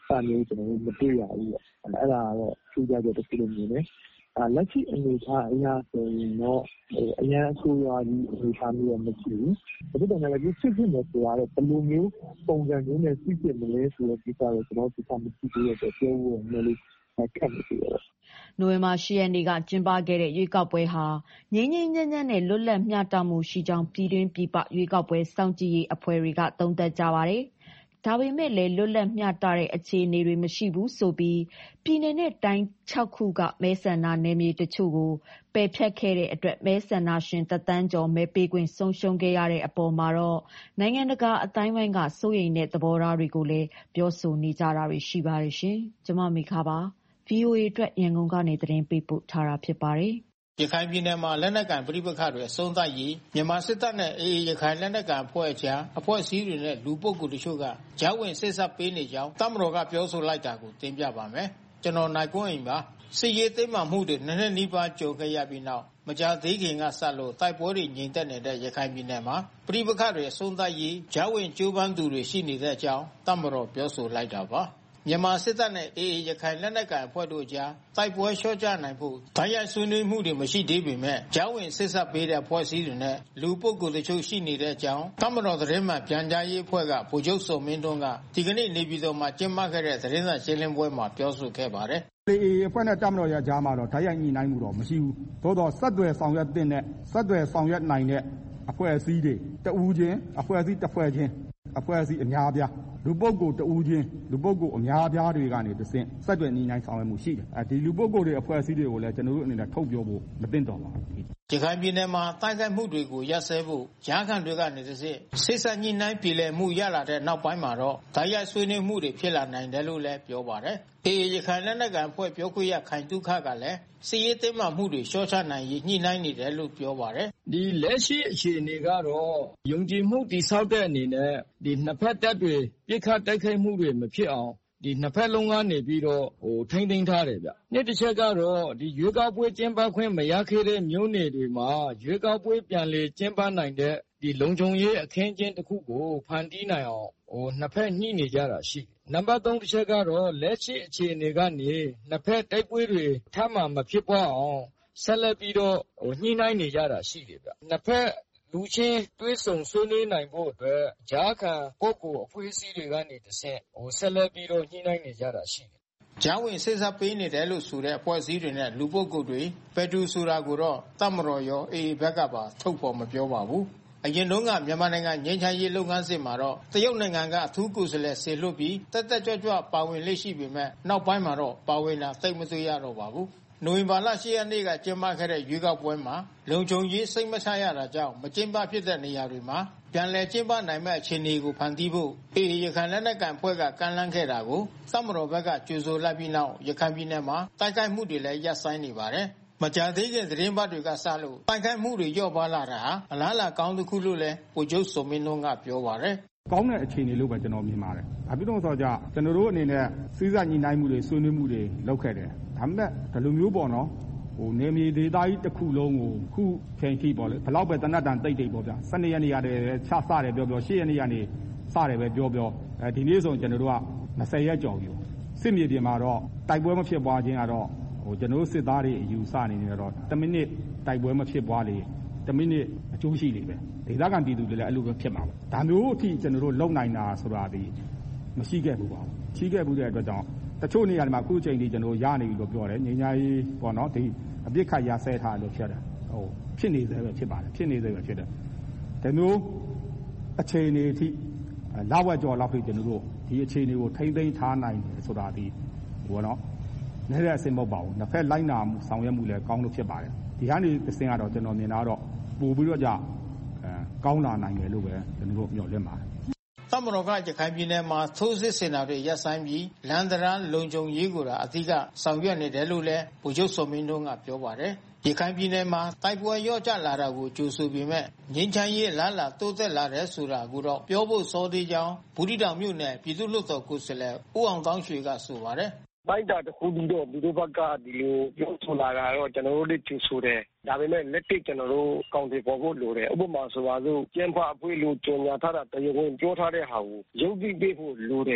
အဲ့မျိုးကျွန်တော်တို့မတွေ့ရဘူးပေါ့အဲ့ဒါတော့ထူးခြားချက်တစ်ခုလို့မြင်တယ်လက်ရှိအနေအထားအရာဆိုရင်တော့အရန်အဆိုးရွားကြီးအနေအထားမျိုးတော့မရှိဘူး။ဒါပေမဲ့လည်းဒီစစ်စစ်နဲ့ဆိုတော့ဘယ်လိုမျိုးပုံစံမျိုးနဲ့စစ်စစ်မလဲဆိုတဲ့ကိစ္စကိုကျွန်တော်တို့သိမှမရှိသေးတဲ့ပြောဖို့လည်းလေးခက်နေသေးတယ်။နိုဝင်ဘာ၈ရက်နေ့ကကျင်းပခဲ့တဲ့ရွေးကောက်ပွဲဟာငြိမ်းငြိမ်းချမ်းချမ်းနဲ့လွတ်လပ်မျှတမှုရှိကြောင်းပြည်တွင်းပြည်ပရွေးကောက်ပွဲစောင့်ကြည့်ရေးအဖွဲ့တွေကသုံးသပ်ကြပါတယ်။ဒါပေမဲ့လည်းလွတ်လပ်မျှတတဲ့အခြေအနေတွေမရှိဘူးဆိုပြီးပြည်နယ်နဲ့တိုင်း၆ခုကမဲဆန္ဒနယ်မြေတချို့ကိုပယ်ဖျက်ခဲ့တဲ့အတွက်မဲဆန္ဒရှင်တစ်သန်းကျော်မဲပေးခွင့်ဆုံးရှုံးခဲ့ရတဲ့အပေါ်မှာတော့နိုင်ငံတကာအသိုင်းအဝိုင်းကစိုးရိမ်တဲ့သဘောထားတွေကိုလည်းပြောဆိုနေကြတာတွေရှိပါတယ်ရှင်။ကျွန်မမေခပါ ဗွီအိုအေ အတွက်ရန်ကုန်ကနေသတင်းပေးပို့ထားတာဖြစ်ပါတယ်။ရခိုင်ပြည်နယ်မှာလက်နက်ကိုင်ပဋိပက္ခတွေအဆုံးသတ်ရေးမြန်မာစစ်တပ်နဲ့အေအေရခိုင်လက်နက်ကိုင်အဖွဲ့အကြားအဖွဲ့အစည်းတွေနဲ့လူပုဂ္ဂိုလ်တချို့ကကြားဝင်ဆက်ဆက်ပေးနေကြောင်းတပ်မတော်ကပြောဆိုလိုက်တာကိုတင်ပြပါမယ်။ကျွန်တော်နိုင်ကွန်းအိမ်ပါ။စစ်ရေးသိမ်းမှမှုတွေနည်းနည်းနီးပါးကြုံခဲ့ရပြီးနောက်မကြာသေးခင်ကဆက်လို့တိုက်ပွဲတွေငြိမ်သက်နေတဲ့ရခိုင်ပြည်နယ်မှာပဋိပက္ခတွေအဆုံးသတ်ရေးကြားဝင်ကြိုးပမ်းသူတွေရှိနေတဲ့အကြောင်းတပ်မတော်ပြောဆိုလိုက်တာပါ။မြန်မာစစ်တပ်နဲ့အေအေရခိုင်လက်နက်ကိုင်အဖွဲ့တို့ကြားတိုက်ပွဲလျှော့ချနိုင်ဖို့တိုက်ရိုက်ဆွေးနွေးမှုတွေမရှိသေးပေမဲ့ကြားဝင်ဆက်ဆက်ပေးတဲ့အဖွဲ့အစည်းတွေနဲ့လူပုဂ္ဂိုလ်တချို့ရှိနေတဲ့အကြောင်းတပ်မတော်သတင်းမှန်ပြန်ကြားရေးအဖွဲ့ကဗိုလ်ချုပ်စောမင်းထွန်းကဒီကနေ့နေပြည်တော်မှာကျင်းပခဲ့တဲ့သတင်းစာရှင်းလင်းပွဲမှာပြောဆိုခဲ့ပါတယ်။အေအေအဖွဲ့နဲ့တပ်မတော်ရဲ့ကြားမှာတော့တိုက်ရိုက်ညှိနှိုင်းမှုတော့မရှိဘူး။သို့တော့ဆက်သွယ်ဆောင်ရွက်တဲ့ဆက်သွယ်ဆောင်ရွက်နိုင်တဲ့အဖွဲ့အစည်းတွေတဦးချင်းအဖွဲ့အစည်းတစ်ဖွဲ့ချင်းအဖွဲ့အစည်းအများအပြားလူပုဂ္ဂိုလ်တဦးချင်းလူပုဂ္ဂိုလ်အများအပြားတွေကနေတဆင့်ဆက်သွယ်ညှိနှိုင်းဆောင်ရွက်မှုရှိတယ်အဲဒီလူပုဂ္ဂိုလ်တွေအဖွဲ့အစည်းတွေကိုလည်းကျွန်တော်တို့အနေနဲ့ထုတ်ပြောဖို့မသင့်တော်ပါဘူးရခိုင်ပြည်နယ်မှာတိုက်ခိုက်မှုတွေကိုရပ်စဲဖို့ကြားခံတွေကနေတဆင့်စစ်ဆက်ညှိနှိုင်းပြည်လည်မှုရလာတဲ့နောက်ပိုင်းမှာတော့ဓာတ်ရိုက်ဆွေးနွေးမှုတွေဖြစ်လာနိုင်တယ်လို့လည်းပြောပါတယ်အေအေရခိုင်လက်နက်ကိုင်အဖွဲ့ပြောခွင့်ရခိုင်တုခကလည်းစစ်ရေးသိမ်းမှမှုတွေရှော့ချနိုင်ရေးညှိနှိုင်းနေတယ်လို့ပြောပါတယ်ဒီလက်ရှိအခြေအနေကတော့ယုံကြည်မှုတည်ဆောက်တဲ့အနေနဲ့ဒီနှစ်ဖက်တပ်တွေပြစ်ခတ်တိုက်ခိုက်မှုတွေမဖြစ်အောင်ဒီနှစ်ဖက်လုံးကနေပြီးတော့ဟိုထိမ့်သိမ်းထားတယ်ဗျ။နှစ်တစ်ချက်ကတော့ဒီရွေးကောက်ပွဲကျင်းပခွင့်မရခဲ့တဲ့မြို့နယ်တွေမှာရွေးကောက်ပွဲပြန်လည်ကျင်းပနိုင်တဲ့ဒီလုံခြုံရေးအခင်းအကျင်းတစ်ခုကိုဖန်တီးနိုင်အောင်ဟိုနှစ်ဖက်ညှိနေကြတာရှိတယ်။နံပါတ်သုံးတစ်ချက်ကတော့လက်ရှိအခြေအနေကနေနှစ်ဖက်တိုက်ပွဲတွေထပ်မံမဖြစ်ပွားအောင်ဆက်လက်ပြီးတော့ဟိုညှိနှိုင်းနေကြတာရှိတယ်ဗျ။နှစ်ဖက်လူချင်းတွဲဆုံဆွေးနွေးနိုင်ဖို့အတွက်ဂျာခံပုဂ္ဂိုလ်အဖွဲ့အစည်းတွေကနေတဆင့်ဟိုဆက်လက်ပြီးတော့ညှိနှိုင်းနေကြတာရှိတယ်။ဂျာဝင်ဆက်ဆက်ပေးနေတယ်လို့ဆိုတဲ့အဖွဲ့အစည်းတွေနဲ့လူပုဂ္ဂိုလ်တွေဘယ်သူဆိုတာကိုတော့တပ်မတော်ရောအေအေဘက်ကပါထုတ်ဖော်မပြောပါဘူး။အရင်တုန်းကမြန်မာနိုင်ငံငြိမ်းချမ်းရေးလုပ်ငန်းစဉ်မှာတော့တရုတ်နိုင်ငံကအထူးကိုယ်စားလှယ်ဆေလွတ်ပြီးတက်တက်ကြွကြွပါဝင်လက်ရှိပေမဲ့နောက်ပိုင်းမှာတော့ပါဝင်တာသိမတွေ့ရတော့ပါဘူး။နိုဝင်ဘာလ၈ရက်နေ့ကကျင်းပခဲ့တဲ့ရွေးကောက်ပွဲမှာလုံခြုံရေးစိတ်မချရတာကြောင့်မကျင်းပဖြစ်တဲ့နေရာတွေမှာပြန်လည်ကျင်းပနိုင်မဲ့အခြေအနေကိုဖန်တီးဖို့အေအေရခိုင်လက်နက်ကိုင်ဖွဲ့ကကမ်းလှမ်းခဲ့တာကိုတပ်မတော်ဘက်ကကြိုဆိုလိုက်ပြီးနောက်ရခိုင်ပြည်နယ်မှာတိုက်ခိုက်မှုတွေလည်းရပ်ဆိုင်းနေပါတယ်။မကြာသေးခင်သတင်းပတ်တွေကစလို့တိုက်ခိုက်မှုတွေလျော့ပါလာတာဟာအလားအလာကောင်းတစ်ခုလို့လည်းဗိုလ်ချုပ်စောမင်းထွန်းကပြောပါတယ်။ကောင်းတဲ့အခြေအနေလို့ပဲကျွန်တော်မြင်ပါတယ်။ဒါပြီးတော့ဆိုကြကျွန်တော်တို့အနေနဲ့စီးစပ်ညှိနှိုင်းမှုတွေဆွေးနွေးမှုတွေလုပ်ခဲ့တယ်။ဒါပေမဲ့ဒီလိုမျိုးပေါ့နော်ဟိုနေမြေဒေသကြီးတစ်ခုလုံးကိုခုချိန်ထိပေါ့လေဘလောက်ပဲတနတ်တန်တိတ်တိတ်ပေါ့ဗျာ၁၂ရက်နေ့ရတယ်ချစတယ်ပြောပြော၈ရက်နေ့ကနေစတယ်ပဲပြောပြောအဲဒီနေ့ဆိုကျွန်တော်တို့က၂၀ရက်ကျော်ပြီစစ်မြေပြင်မှာတော့တိုက်ပွဲမဖြစ်ပွားခြင်းကတော့ဟိုကျွန်တော်တို့စစ်သားတွေအယူဆနေနေတော့တစ်မိနစ်တိုက်ပွဲမဖြစ်ပွားလေတစ်မိနစ်အကျိုးရှိလေပဲဒေသခံပြည်သူတွေလည်းအဲ့လိုပဲဖြစ်မှာပါဒါမျိုးအထိကျွန်တော်တို့လုံနိုင်တာဆိုတာဒီမရှိခဲ့ဘူးပါဘူးရှိခဲ့ဘူးတဲ့အတွက်ကြောင့်တချို့နေရာတွေမှာအခုချိန်ထိကျွန်တော်ရနေပြီလို့ပြောတယ်ငြိမ်းချမ်းရေးပေါ့နော်ဒီအပြစ်ခတ်ရဆဲထားလို့ဖြစ်တယ်ဟိုဖြစ်နေသေးပဲဖြစ်ပါတယ်ဖြစ်နေသေးပဲဖြစ်တယ်ဒါမျိုးအခြေအနေအထိလာဝက်ကြော်လောက်ထိကျွန်တော်တို့ဒီအခြေအနေကိုထိမ့်သိမ်းထားနိုင်တယ်ဆိုတာဒီဟိုနော်နေတဲ့အစင်မဟုတ်ပါဘူးနှစ်ဖက်လိုက်နာမှုဆောင်ရွက်မှုလည်းကောင်းလို့ဖြစ်ပါတယ်ဒီကနေအစင်ကတော့ကျွန်တော်မြင်တာတော့ပို့ပြီးတော့ကြအဲကောင်းလာနိုင်တယ်လို့ပဲကျွန်တော်တို့မျှော်လင့်ပါတယ်တပ်မတော်ကရခိုင်ပြည်နယ်မှာထိုးစစ်ဆင်တာတွေရပ်ဆိုင်းပြီးလမ်းတရားလုံခြုံရေးကိုအဓိကဆောင်ရွက်နေတယ်လို့လည်းဗိုလ်ချုပ်စောမင်းထွန်းကပြောပါတယ်။ရခိုင်ပြည်နယ်မှာတိုက်ပွဲရော့ကျလာတာကိုကြိုဆိုပေမဲ့ငြိမ်းချမ်းရေးလားလားတိုးသက်လာတဲ့ဆိုတာကိုတော့ပြောဖို့စောသေးကြောင်းဘူးတီတောင်မြို့နယ်ပြည်သူ့လွှတ်တော်ကိုယ်စားလှယ်ဦးအောင်တောင်းရွှေကဆိုပါတယ်။ပိုင်းတာတစ်ခုပြီးတော့ဒီလိုဘက်ကဒီလိုပြောဆိုလာတာတော့ကျွန်တော်တို့လည်းကြိုဆိုတယ်ဒါပေမဲ့လက်တွေ့ကျွန်တော်တို့ကောင်းတယ်ပေါ်ဖို့လိုတယ်ဥပမာဆိုပါစို့ကျင်းပအပွေးလို့ကြုံညာထားတာတရားဝင်ပြောထားတဲ့ဟာကိုရုပ်သိပေးဖို့လိုတယ်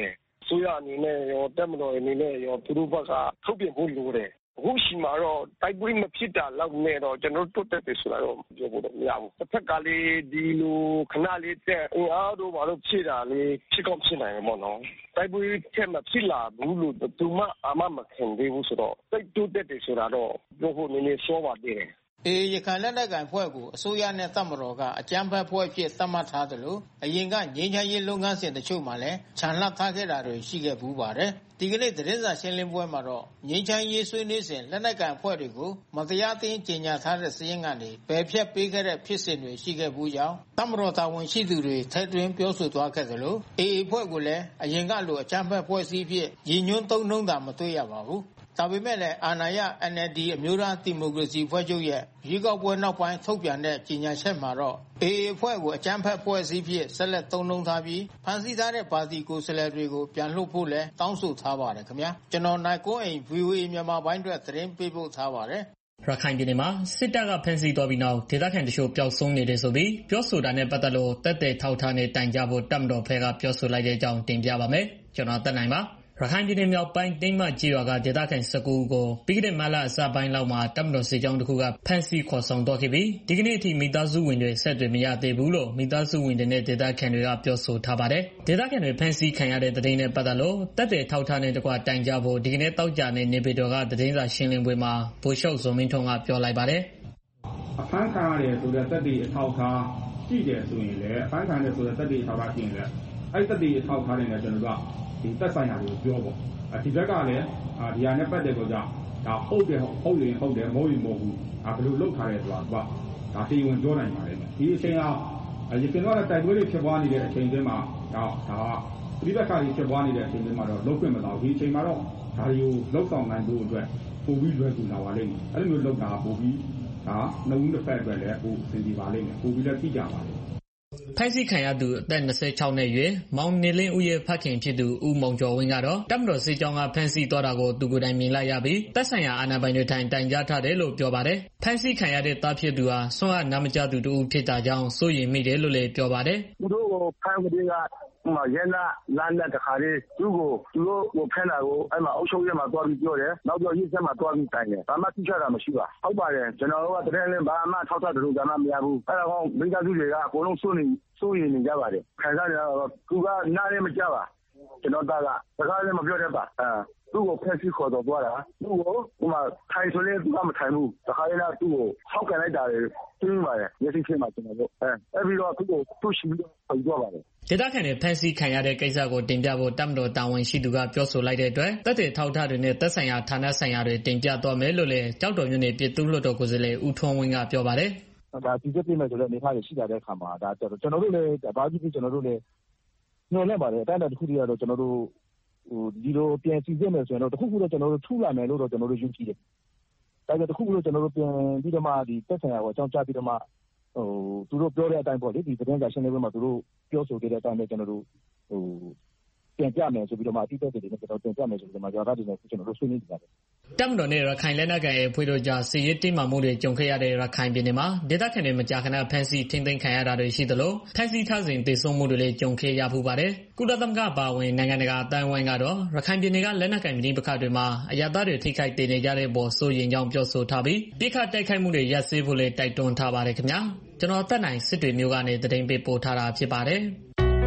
စိုးရအနေနဲ့ရောတပ်မတော်အနေနဲ့ရောသူတို့ဘက်ကထုတ်ပြန်ဖို့လိုတယ်အခုရှိမှာတော့တိုက်ပွဲမဖြစ်တာလောက်နဲ့တော့ကျွန်တော်တို့တက်တယ်ဆိုတာတော့ပြောဖို့တော့မရဘူးတစ်ဖက်ကလေးဒီလိုခဏလေးတဲ့အင်အားတို့ဘာလို့ဖြစ်တာလဲဖြစ်ကောင်းဖြစ်နိုင်မှာနော်တိုက်ပွဲချက်မဖြစ်လာဘူးလို့သူမှအမှမခံသေးဘူးဆိုတော့တိုက်တိုးတက်တယ်ဆိုတာတော့ပြောဖို့နည်းနည်းစောပါသေးတယ်အေရခိုင်လက်နက်ကိုင်ဖွဲ့ကိုအစိုးရနဲ့တပ်မတော်ကအကြမ်းဖက်ဖွဲ့ဖြစ်သတ်မှတ်ထားတယ်လို့အရင်ကငြိမ်းချမ်းရေးလုပ်ငန်းစဉ်တချို့မှာလည်းခြံလှပ်ထားခဲ့တာတွေရှိခဲ့ဘူးပါတယ်ဒီကနေ့သတင်းစာရှင်းလင်းပွဲမှာတော့ငြိမ်းချမ်းရေးဆွေးနွေးစဉ်လက်နက်ကိုင်ဖွဲ့တွေကိုမတရားသင်းကြေညာထားတဲ့စည်းရင်းကနေပယ်ဖျက်ပေးခဲ့တဲ့ဖြစ်စဉ်တွေရှိခဲ့ဘူးကြောင်းတပ်မတော်တာဝန်ရှိသူတွေထည့်သွင်းပြောဆိုသွားခဲ့တယ်လို့အေအေဖွဲ့ကိုလည်းအရင်ကလိုအကြမ်းဖက်ဖွဲ့စည်းဖြစ်ရည်ညွှန်းသုံးနှုန်းတာမတွေ့ရပါဘူးဒါပေမဲ့လည်းအာဏာရ N L D အမျိုးသားဒီမိုကရေစီဖွဲ့ချုပ်ရဲ့ရွေးကောက်ပွဲနောက်ပိုင်းထုတ်ပြန်တဲ့ကြေညာချက်မှာတော့အေအေအဖွဲ့ကိုအကြမ်းဖက်ဖွဲ့စည်းဖြစ်ဆက်လက်သုံးနှုန်းထားပြီးဖမ်းဆီးထားတဲ့ပါတီကိုယ်စားလှယ်တွေကိုပြန်လွှတ်ဖို့လည်းတောင်းဆိုထားပါတယ်ခင်ဗျာကျွန်တော်နိုင်ကွန်းအိမ် V O A မြန်မာပိုင်းအတွက်သတင်းပေးပို့ထားပါတယ်ရခိုင်ပြည်နယ်မှာစစ်တပ်ကဖမ်းဆီးသွားပြီးနောက်ဒေသခံတချို့ပျောက်ဆုံးနေတယ်ဆိုပြီးပြောဆိုတာနဲ့ပတ်သက်လို့တပ်တဲ့ထောက်ထားနဲ့တိုင်ကြဖို့တပ်မတော်ဖက်ကပြောဆိုလိုက်တဲ့အကြောင်းတင်ပြပါမယ်ကျွန်တော်တက်နိုင်ပါရခိုင်ပြည်နယ်မြောက်ပိုင်းတိမ်မကြီးရွာကဒေသခံ၁၉ဦးကိုပြီးခဲ့တဲ့မလအစပိုင်းလောက်မှာတပ်မတော်စစ်ကြောင်းတစ်ခုကဖမ်းဆီးခေါ်ဆောင်သွားခဲ့ပြီးဒီကနေ့အထိမိသားစုဝင်တွေဆက်သွယ်မရသေးဘူးလို့မိသားစုဝင်တွေနဲ့ဒေသခံတွေကပြောဆိုထားပါတယ်။ဒေသခံတွေဖမ်းဆီးခံရတဲ့တဲ့င်းနဲ့ပတ်သက်လို့တပ်တွေထောက်ထားတဲ့တကွတိုင်ကြဖို့ဒီကနေ့တောက်ကြတဲ့နေပြည်တော်ကသတင်းစာရှင်းလင်းပွဲမှာဗိုလ်ချုပ်ဇော်မင်းထွန်းကပြောလိုက်ပါတယ်။အဖမ်းခံရတယ်ဆိုတဲ့တပ်တွေအထောက်ထားရှိတယ်ဆိုရင်လည်းအဖမ်းခံရတယ်ဆိုတဲ့တပ်တွေအထောက်ထားရှိရင်လည်းအဲ့တပ်တွေအထောက်ထားနေတယ်ကျွန်တော်ကဒီသက်ဆိုင်ရာကိုပြောပေါ့ဒီဘက်ကလည်းဒီဟာနဲ့ပတ်သက်တော့ကြောင့်ဒါဟုတ်တယ်ဟုတ်ရင်ဟုတ်တယ်မဟုတ်ရင်မဟုတ်ဘူးဘယ်လိုလုပ်ထားလဲဆိုတာကဒါတရားဝင်ပြောနိုင်ပါတယ်ဒီအချိန်ကရခိုင်ကတိုက်ပွဲတွေဖြစ်ပွားနေတဲ့အချိန်တွေမှာဒါဒါဒီဘက်ကကြီးဖြစ်ပွားနေတဲ့အချိန်တွေမှာတော့လုံးခွင့်မလာဘူးဒီအချိန်မှာတော့ဒါတွေကိုလောက်ဆောင်နိုင်ဖို့အတွက်ပို့ပြီးလွယ်ကူလာပါလိမ့်မယ်အဲ့လိုမျိုးလုပ်တာပို့ပြီးဒါနှုံးတစ်ဖက်အတွက်လည်းပို့အဆင်ပြေပါလိမ့်မယ်ပို့ပြီးလည်းသိကြပါလိမ့်မယ်ဖမ်းဆီးခံရသူအသက်၂၆နှစ်အရွယ်မောင်နေလင်းဦးရဲ့ဖခင်ဖြစ်သူဦးမောင်ကျော်ဝင်းကတော့တပ်မတော်စစ်ကြောင်းကဖမ်းဆီးသွားတာကိုသူကိုယ်တိုင်မြင်လိုက်ရပြီးတပ်ဆိုင်ရာအာဏာပိုင်တွေထံတိုင်ကြားထားတယ်လို့ပြောပါတယ်။ဖမ်းဆီးခံရတဲ့သားဖြစ်သူဟာဆွမ်းအားနာမကျသူတူဖြစ်တာကြောင့်စိုးရိမ်မိတယ်လို့လည်းပြောပါတယ်။သူတို့ကိုဖမ်းကလေးကရဲနာလမ်းနဲ့တခါလေးသူ့ကိုသူတို့ကိုဖမ်းတာကိုအဲ့မှာအုပ်ချုပ်ရေးမှာတွားပြီးပြောတယ်နောက်တော့ရေးဆက်မှာတွားပြီးတိုင်တယ်ဘာမှသိချတာမရှိပါဟုတ်ပါတယ်ကျွန်တော်တို့ကတရင်လည်းဘာမှထောက်ထားတယ်လို့ကမှမရဘူးအဲ့ဒါကောင်မိသားစုတွေကအကုန်လုံးစိုးနေစိုးရင်နေကြပါတယ်ခံစားရတော့သူကနားလည်းမကြပါကျွန်တော်သားကစကားလည်းမပြောတတ်ပါအဲသူ့ကိုဖက်စီခေါ်တော့သွားတာသူ့ကိုဟိုမှာထိုင်ဆိုလဲသူကမထိုင်ဘူးတခါလေးကသူ့ကိုဆောက်ကန်လိုက်တာတွေသိနေပါတယ်မျက်စိချင်းမှာကျွန်တော်တို့အဲအဲ့ပြီးတော့သူ့ကိုသူ့ရှိပြီးတော့ပြောပါတယ်ဒေသခံတွေဖမ်းဆီးခံရတဲ့ကိစ္စကိုတင်ပြဖို့တပ်မတော်တာဝန်ရှိသူကပြောဆိုလိုက်တဲ့အတွက်တပ်တွေထောက်ထားတွေနဲ့တပ်ဆိုင်ရာဌာနဆိုင်ရာတွေတင်ပြသွားမယ်လို့လည်းကြောက်တော်မြို့နယ်ပြည်သူ့လွှတ်တော်ကိုယ်စားလှယ်ဦးထွန်းဝင်းကပြောပါတယ်ဒါဒီစစ်ပြေးမယ်ဆိုလည်းအနေထားတွေရှိကြတဲ့အခါမှာဒါကျွန်တော်တို့လည်းဘာကြည့်ပြီးကျွန်တော်တို့လည်းညှို့လဲပါတယ်အတိုင်းအတာတစ်ခုတည်းကတော့ကျွန်တော်တို့ဟိုဒီလိုပြန်စီစစ်မယ်ဆိုရင်တော့တစ်ခုခုတော့ကျွန်တော်တို့ထူလာမယ်လို့တော့ကျွန်တော်တို့ယုံကြည်တယ်ဒါကြောင့်တစ်ခုခုတော့ကျွန်တော်တို့ပြန်ပြီးတော့မှဒီသက်ဆိုင်ရာကိုအကြောင်းကြားပြီးတော့မှဟိုသူတို့ပြောတဲ့အတိုင်းပေါ့လေဒီသတင်းစာရှင်းလင်းပွဲမှာသူတို့ပြောဆိုခဲ့တဲ့အတိုင်းပဲကျွန်တော်တို့ဟိုပြန်ပြမယ်ဆိုပြီးတော့မှအတိအကျတွေနဲ့ကျွန်တော်ပြန်ပြမယ်ဆိုပြီးတော့မှရွာသားတွေနဲ့ကျွန်တော်တို့ဆွေးနွေးကြတယ်တပ်မတော်နဲ့ရခိုင်လက်နက်ကိုင်အဖွဲ့တို့ကြားစစ်ရေးတင်းမာမှုတွေကြုံခဲ့ရတဲ့ရခိုင်ပြည်နယ်မှာဒေသခံတွေမကြာခဏဖမ်းဆီးထိန်းသိမ်းခံရတာတွေရှိသလိုဖမ်းဆီးထားစဉ်ဒေဆုံးမှုတွေလည်းကြုံခဲ့ရဖူးပါတယ်။ကုလသမဂ္ဂပါဝင်နိုင်ငံတကာအတိုင်းအဝိုင်းကတော့ရခိုင်ပြည်နယ်ကလက်နက်ကိုင်ပြည်ပခါတွေမှာအရသားတွေထိခိုက်ဒေနေကြတဲ့ပေါ်စိုးရင်ကြောင်းပြောဆိုထားပြီးပြစ်ခတ်တိုက်ခိုက်မှုတွေရပ်စဲဖို့လည်းတိုက်တွန်းထားပါတယ်ခင်ဗျာ။ကျွန်တော်တက်နိုင်စစ်တွေမျိုးကနေသတင်းပေးပို့ထားတာဖြစ်ပါတယ်။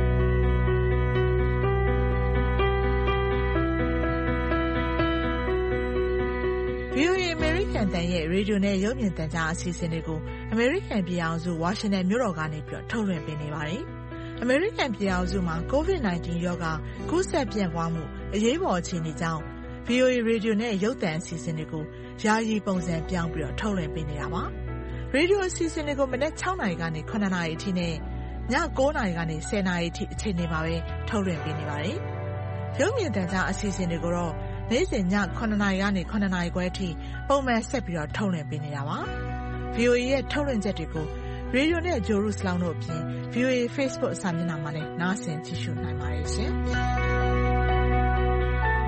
V O A အမေရိကန်တန်ရဲ့ရေဒီယိုနဲ့ရုပ်မြင်သံကြားအစီအစဉ်တွေကိုအမေရိကန်ပြည်အောင်စုဝါရှင်တန်မြို့တော်ကနေပြီးတော့ထုတ်လွှင့်ပေးနေပါတယ်။အမေရိကန်ပြည်အောင်စုမှာ ကိုဗစ်၁၉ ရောဂါကူးစက်ပြန့်ပွားမှုအရေးပေါ်အခြေအနေကြောင့် V O A ရေဒီယိုနဲ့ရုပ်သံအစီအစဉ်တွေကိုယာယီပုံစံပြောင်းပြီးတော့ထုတ်လွှင့်ပေးနေတာပါ။ရေဒီယိုအစီအစဉ်တွေကိုမနက်၆နာရီကနေ၇နာရီအထိနဲ့ည၉နာရီကနေ၁၀နာရီအထိအချိန်တွေမှာပဲထုတ်လွှင့်ပေးနေပါတယ်။ရုပ်မြင်သံကြားအစီအစဉ်တွေကိုတော့နေ့စဉ်ည၇နာရီကနေ၇နာရီခွဲအထိပုံမှန်ဆက်ပြီးတော့ထုတ်လွှင့်ပေးနေတာပါ။ V O A ရဲ့ထုတ်လွှင့်ချက်တွေကိုရေဒီယိုနဲ့ဂျိုရုစလောင်းတို့အပြင် V O A Facebook အစာမျက်နှာမှာလည်းနားဆင်ကြည့်ရှုနိုင်ပါတယ်ရှင်။